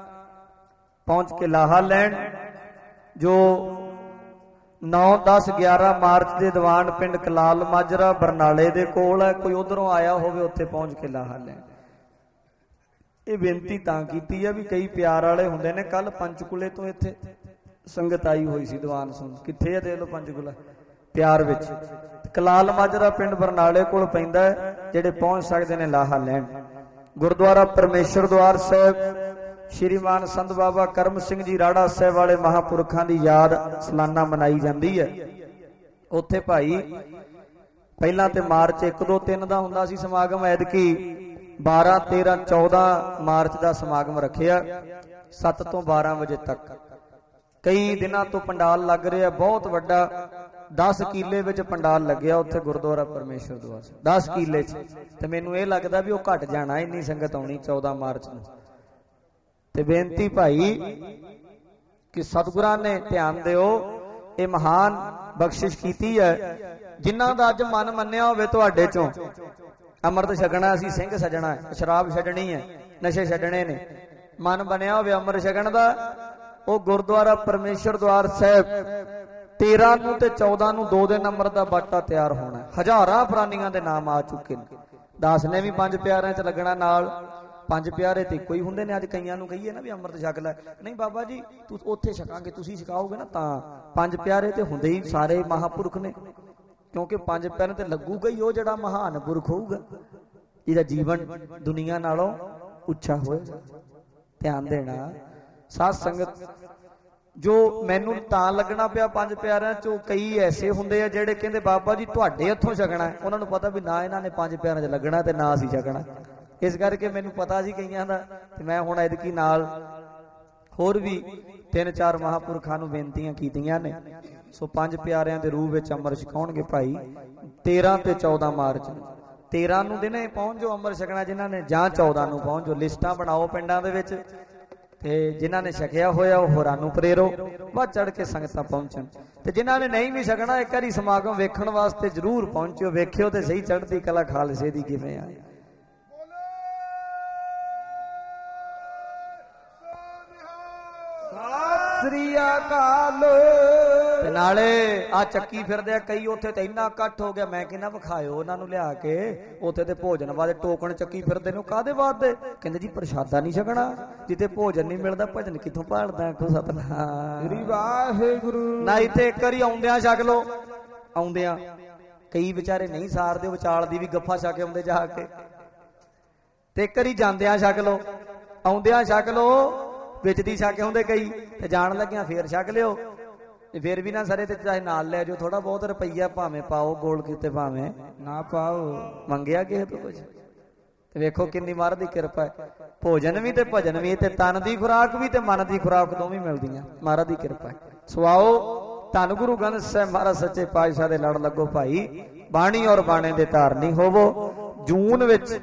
ਪਹੁੰਚ ਕੇ ਲਾਹਾ ਲੈਣ। ਜੋ 9, 10, 11 ਮਾਰਚ ਦੇ ਦੀਵਾਨ ਪਿੰਡ ਕਲਾਲ ਮਾਜਰਾ ਬਰਨਾਲੇ ਦੇ ਕੋਲ ਹੈ, ਕੋਈ ਉਧਰੋਂ ਆਇਆ ਹੋਵੇ ਉੱਥੇ ਪਹੁੰਚ ਕੇ ਲਾਹਾ ਲੈਣ। ਇਹ ਬੇਨਤੀ ਤਾਂ ਕੀਤੀ ਹੈ ਵੀ ਕਈ ਪਿਆਰ ਵਾਲੇ ਹੁੰਦੇ ਨੇ। ਕੱਲ ਪੰਚਕੂਲੇ ਤੋਂ ਇੱਥੇ ਸੰਗਤ ਆਈ ਹੋਈ ਸੀ ਦੀਵਾਨ ਸੁਣ, ਕਿੱਥੇ ਹੈ ਦੇਖ ਲਓ ਪੰਚਕੂਲਾ ਪਿਆਰ ਵਿੱਚ। ਕਲਾਲ ਮਾਜਰਾ ਪਿੰਡ ਬਰਨਾਲੇ ਕੋਲ ਪੈਂਦਾ ਹੈ, ਜਿਹੜੇ ਪਹੁੰਚ ਸਕਦੇ ਨੇ ਲਾਹਾ ਲੈਣ। ਗੁਰਦੁਆਰਾ ਪਰਮੇਸ਼ਰ ਦੁਆਰ ਸਾਹਿਬ ਸ਼੍ਰੀਮਾਨ ਸੰਤ ਬਾਬਾ ਕਰਮ ਸਿੰਘ ਜੀ ਰਾੜਾ ਸਾਹਿਬ ਵਾਲੇ ਮਹਾਂਪੁਰਖਾਂ ਦੀ ਯਾਦ ਸਾਲਾਨਾ ਮਨਾਈ ਜਾਂਦੀ ਹੈ। ਉੱਥੇ ਭਾਈ ਪਹਿਲਾਂ ਤੇ ਮਾਰਚ 1, 2, 3 ਦਾ ਹੁੰਦਾ ਸੀ ਸਮਾਗਮ, ਐਤਕੀ 12, 13, 14 ਮਾਰਚ ਦਾ ਸਮਾਗਮ ਰੱਖਿਆ 7 ਤੋਂ 12 ਵਜੇ ਤੱਕ। ਕਈ ਦਿਨਾਂ ਤੋਂ ਪੰਡਾਲ ਲੱਗ ਰਿਹਾ ਬਹੁਤ ਵੱਡਾ, 10 ਕਿੱਲੇ ਵਿੱਚ ਪੰਡਾਲ ਲੱਗਿਆ ਉੱਥੇ ਗੁਰਦੁਆਰਾ ਪਰਮੇਸ਼ਰ ਦੁਆਰ 10 ਕਿੱਲੇ 'ਚ। ਤੇ ਮੈਨੂੰ ਇਹ ਲੱਗਦਾ ਵੀ ਉਹ ਘਟ ਜਾਣਾ, ਇੰਨੀ ਸੰਗਤ ਆਉਣੀ 14 ਮਾਰਚ ਨੂੰ। ਤੇ ਬੇਨਤੀ ਭਾਈ ਕਿ ਸਤਿਗੁਰਾਂ ਨੇ ਧਿਆਨ ਦਿਓ, ਇਹ ਮਹਾਨ ਬਖਸ਼ਿਸ਼ ਕੀਤੀ ਹੈ। ਜਿਨ੍ਹਾਂ ਦਾ ਅੱਜ ਮਨ ਮੰਨਿਆ ਹੋਵੇ ਤੁਹਾਡੇ ਚੋਂ ਅੰਮ੍ਰਿਤ ਛਕਣਾ, ਅਸੀਂ ਸਿੰਘ ਸਜਣਾ, ਸ਼ਰਾਬ ਛੱਡਣੀ ਹੈ, ਨਸ਼ੇ ਛੱਡਣੇ ਨੇ, ਮਨ ਬਣਿਆ ਹੋਵੇ ਅੰਮ੍ਰਿਤ ਛਕਣ ਦਾ, ਉਹ ਗੁਰਦੁਆਰਾ ਪਰਮੇਸ਼ਰ ਦੁਆਰ ਸਾਹਿਬ 13 ਨੂੰ ਤੇ 14 ਨੂੰ 2 ਦੇ ਨੰਬਰ ਦਾ ਬਾਟਾ ਤਿਆਰ ਹੋਣਾ। ਹਜ਼ਾਰਾਂ ਪ੍ਰਾਨੀਆਂ ਦੇ ਨਾਮ ਆ ਚੁੱਕੇ ਨੇ। 10 ਨੇ ਵੀ 5 ਪਿਆਰਿਆਂ 'ਚ ਲੱਗਣਾ ਨਾਲ। 5 ਪਿਆਰੇ ਤੇ ਇੱਕੋ ਹੀ ਹੁੰਦੇ ਨੇ। ਅੱਜ ਕਈਆਂ ਨੂੰ ਕਹੀਏ ਨਾ ਵੀ ਅੰਮ੍ਰਿਤ ਛਕ ਲੈ, ਨਹੀਂ ਬਾਬਾ ਜੀ ਤੂੰ ਉੱਥੇ ਛਕਾਂਗੇ, ਤੁਸੀਂ ਛਕਾਓਗੇ ਨਾ ਤਾਂ। 5 ਪਿਆਰੇ ਤੇ ਹੁੰਦੇ ਹੀ ਸਾਰੇ ਮਹਾਂਪੁਰਖ ਨੇ, ਕਿਉਂਕਿ 5 ਪਿਆਰਿਆਂ ਤੇ ਲੱਗੂਗਾ ਹੀ ਉਹ ਜਿਹੜਾ ਮਹਾਨ ਪੁਰਖ ਹੋਊਗਾ, ਜਿਹਦਾ ਜੀਵਨ ਦੁਨੀਆ ਨਾਲੋਂ ਉੱਚਾ ਹੋਏਗਾ। ਧਿਆਨ ਦੇਣਾ ਸਾਧ ਸੰਗਤ। ਜੋ ਮੈਨੂੰ ਤਾਂ ਲੱਗਣਾ ਪਿਆ 5 ਪਿਆਰਿਆਂ ਚੋਂ ਕਈ ਐਸੇ ਹੁੰਦੇ ਆ ਜਿਹੜੇ ਕਹਿੰਦੇ ਬਾਬਾ ਜੀ ਤੁਹਾਡੇ ਹੱਥੋਂ ਛਕਣਾ। ਉਹਨਾਂ ਨੂੰ ਪਤਾ ਵੀ ਨਾ ਇਹਨਾਂ ਨੇ 5 ਪਿਆਰਿਆਂ 'ਚ ਲੱਗਣਾ ਤੇ ਨਾ ਅਸੀਂ ਛਕਣਾ। ਇਸ ਕਰਕੇ ਮੈਨੂੰ ਪਤਾ ਸੀ ਕਈਆਂ ਦਾ, ਤੇ ਮੈਂ ਹੁਣ ਐਤਕੀ ਨਾਲ ਹੋਰ ਵੀ 3-4 ਮਹਾਂਪੁਰਖਾਂ ਨੂੰ ਬੇਨਤੀਆਂ ਕੀਤੀਆਂ ਨੇ। ਸੋ 5 ਪਿਆਰਿਆਂ ਦੇ ਰੂਪ ਵਿੱਚ ਅੰਮ੍ਰਿਤ ਛਕਾਉਣਗੇ ਭਾਈ 13 ਤੇ 14 ਮਾਰਚ ਨੂੰ। 13 ਨੂੰ ਦਿਨੇ ਪਹੁੰਚ ਜਾਓ ਅੰਮ੍ਰਿਤ ਛਕਣਾ ਜਿਨ੍ਹਾਂ ਨੇ, ਜਾਂ 14 ਨੂੰ ਪਹੁੰਚ ਜਾਓ। ਲਿਸਟਾਂ ਬਣਾਓ ਪਿੰਡਾਂ ਦੇ ਵਿੱਚ, ਤੇ ਜਿਨ੍ਹਾਂ ਨੇ ਛਕਿਆ ਹੋਇਆ ਉਹ ਹੋਰਾਂ ਨੂੰ ਪ੍ਰੇਰੋ, ਵੱਧ ਚੜ ਕੇ ਸੰਗਤਾਂ ਪਹੁੰਚਣ। ਤੇ ਜਿਨ੍ਹਾਂ ਨੇ ਨਹੀਂ ਵੀ ਛਕਣਾ ਇੱਕ ਵਾਰੀ ਸਮਾਗਮ ਵੇਖਣ ਵਾਸਤੇ ਜ਼ਰੂਰ ਪਹੁੰਚਿਓ। ਵੇਖਿਓ ਤੇ ਸਹੀ ਚੜ੍ਹਦੀ ਕਲਾ ਖਾਲਸੇ ਦੀ ਕਿਵੇਂ ਆ। ਸ੍ਰੀ ਅਕਾਲ। ਤੇ ਨਾਲੇ ਆ ਚੱਕੀ ਫਿਰਦੇ ਆ ਕਈ, ਉੱਥੇ ਤੇ ਇੰਨਾ ਇਕੱਠ ਹੋ ਗਿਆ, ਮੈਂ ਕਹਿੰਦਾ ਵਿਖਾਇਓ ਉਹਨਾਂ ਨੂੰ ਲਿਆ ਕੇ। ਉੱਥੇ ਤੇ ਭੋਜਨ ਵਾਲੇ ਟੋਕਣ ਚੱਕੀ ਫਿਰਦੇ ਨੇ, ਕਾਹਦੇ ਵਾਸਤੇ? ਕਹਿੰਦੇ ਜੀ ਪ੍ਰਸ਼ਾਦਾ ਨਹੀਂ ਛਕਣਾ। ਜਿੱਥੇ ਭੋਜਨ ਨਹੀਂ ਮਿਲਦਾ ਭਜਨ ਕਿੱਥੋਂ ਭਾਲਦਾ? ਕੋ ਸਤਨਾਮ ਸ੍ਰੀ ਵਾਹਿਗੁਰੂ। ਨਾ ਇੱਥੇ ਇੱਕ ਵਾਰੀ ਆਉਂਦਿਆਂ ਛਕ ਲੋ। ਆਉਂਦਿਆਂ ਕਈ ਵਿਚਾਰੇ ਨਹੀਂ ਸਾਰਦੇ, ਵਿਚਾਲ ਦੀ ਵੀ ਗੱਫਾ ਛਕ ਆਉਂਦੇ ਜਾ ਕੇ। ਤੇ ਇੱਕ ਵਾਰੀ ਜਾਂਦਿਆਂ ਛਕ ਲੋ, ਆਉਂਦਿਆਂ ਛਕ ਲੋ, ਵਿੱਚ ਦੀ ਛਕ ਆਉਂਦੇ ਕਈ, ਤੇ ਜਾਣ ਲੱਗਿਆ ਫੇਰ ਛਕ ਲਿਓ। ਤੇ ਫਿਰ ਵੀ ਨਾ ਸਰੇ ਤੇ ਚਾਹੇ ਨਾਲ ਲੈ ਜਾਓ, ਥੋੜਾ ਬਹੁਤ ਰੁਪਈਆ ਭਾਵੇਂ ਪਾਓ, ਗੋਲ ਕੀਤੇ ਭਾਵੇਂ ਨਾ ਪਾਓ, ਮੰਗਿਆ ਕਿਸੇ ਤੋਂ ਕੁਝ। ਤੇ ਵੇਖੋ ਕਿੰਨੀ ਮਹਾਰਾਜ ਦੀ ਕਿਰਪਾ ਹੈ। ਭੋਜਨ ਵੀ ਤੇ ਭਜਨ ਵੀ, ਤੇ ਤਨ ਦੀ ਖੁਰਾਕ ਵੀ ਤੇ ਮਨ ਦੀ ਖੁਰਾਕ ਦੋਵੇਂ ਮਿਲਦੀਆਂ, ਮਹਾਰਾਜ ਦੀ ਕਿਰਪਾ ਹੈ। ਸੋ ਆਓ ਧੰਨ ਗੁਰੂ ਗ੍ਰੰਥ ਸਾਹਿਬ ਮਹਾਰਾਜ ਸੱਚੇ ਪਾਤਸ਼ਾਹ ਦੇ ਲੜ ਲੱਗੋ ਭਾਈ। ਬਾਣੀ ਔਰ ਬਾਣੇ ਦੇ ਧਾਰਨੀ ਹੋਵੋ। ਜੂਨ ਵਿੱਚ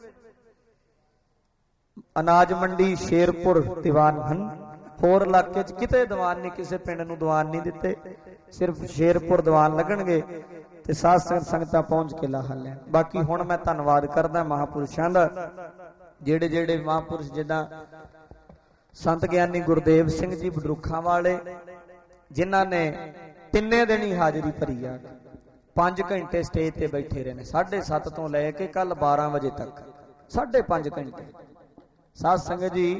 ਅਨਾਜ ਮੰਡੀ ਸ਼ੇਰਪੁਰ ਦੀਵਾਨ ਹਨ। ਹੋਰ ਇਲਾਕੇ 'ਚ ਕਿਤੇ ਦੀਵਾਨ ਨਹੀਂ, ਕਿਸੇ ਪਿੰਡ ਨੂੰ ਦੀਵਾਨ ਨਹੀਂ ਦਿੱਤੇ, ਸਿਰਫ ਸ਼ੇਰਪੁਰ ਦੀਵਾਨ ਲੱਗਣਗੇ। ਤੇ ਸਾਧ ਸੰਗਤਾਂ ਪਹੁੰਚ ਕੇ ਲਾਹਾ ਲੈਣ। ਬਾਕੀ ਹੁਣ ਮੈਂ ਧੰਨਵਾਦ ਕਰਦਾ ਮਹਾਂਪੁਰਸ਼ਾਂ ਦਾ, ਜਿਹੜੇ ਜਿਹੜੇ ਮਹਾਂਪੁਰਸ਼ ਜਿੱਦਾਂ ਸੰਤ ਗਿਆਨੀ ਗੁਰਦੇਵ ਸਿੰਘ ਜੀ ਬਡਰੁੱਖਾਂ ਵਾਲੇ, ਜਿਨ੍ਹਾਂ ਨੇ ਤਿੰਨੇ ਦਿਨ ਹੀ ਹਾਜ਼ਰੀ ਭਰੀ ਆ। 5 ਘੰਟੇ ਸਟੇਜ ਤੇ ਬੈਠੇ ਰਹੇ ਨੇ, 7:30 ਤੋਂ ਲੈ ਕੇ ਕੱਲ 12 ਵਜੇ ਤੱਕ 5.5 ਘੰਟੇ। ਸਾਧ ਸੰਗਤ ਜੀ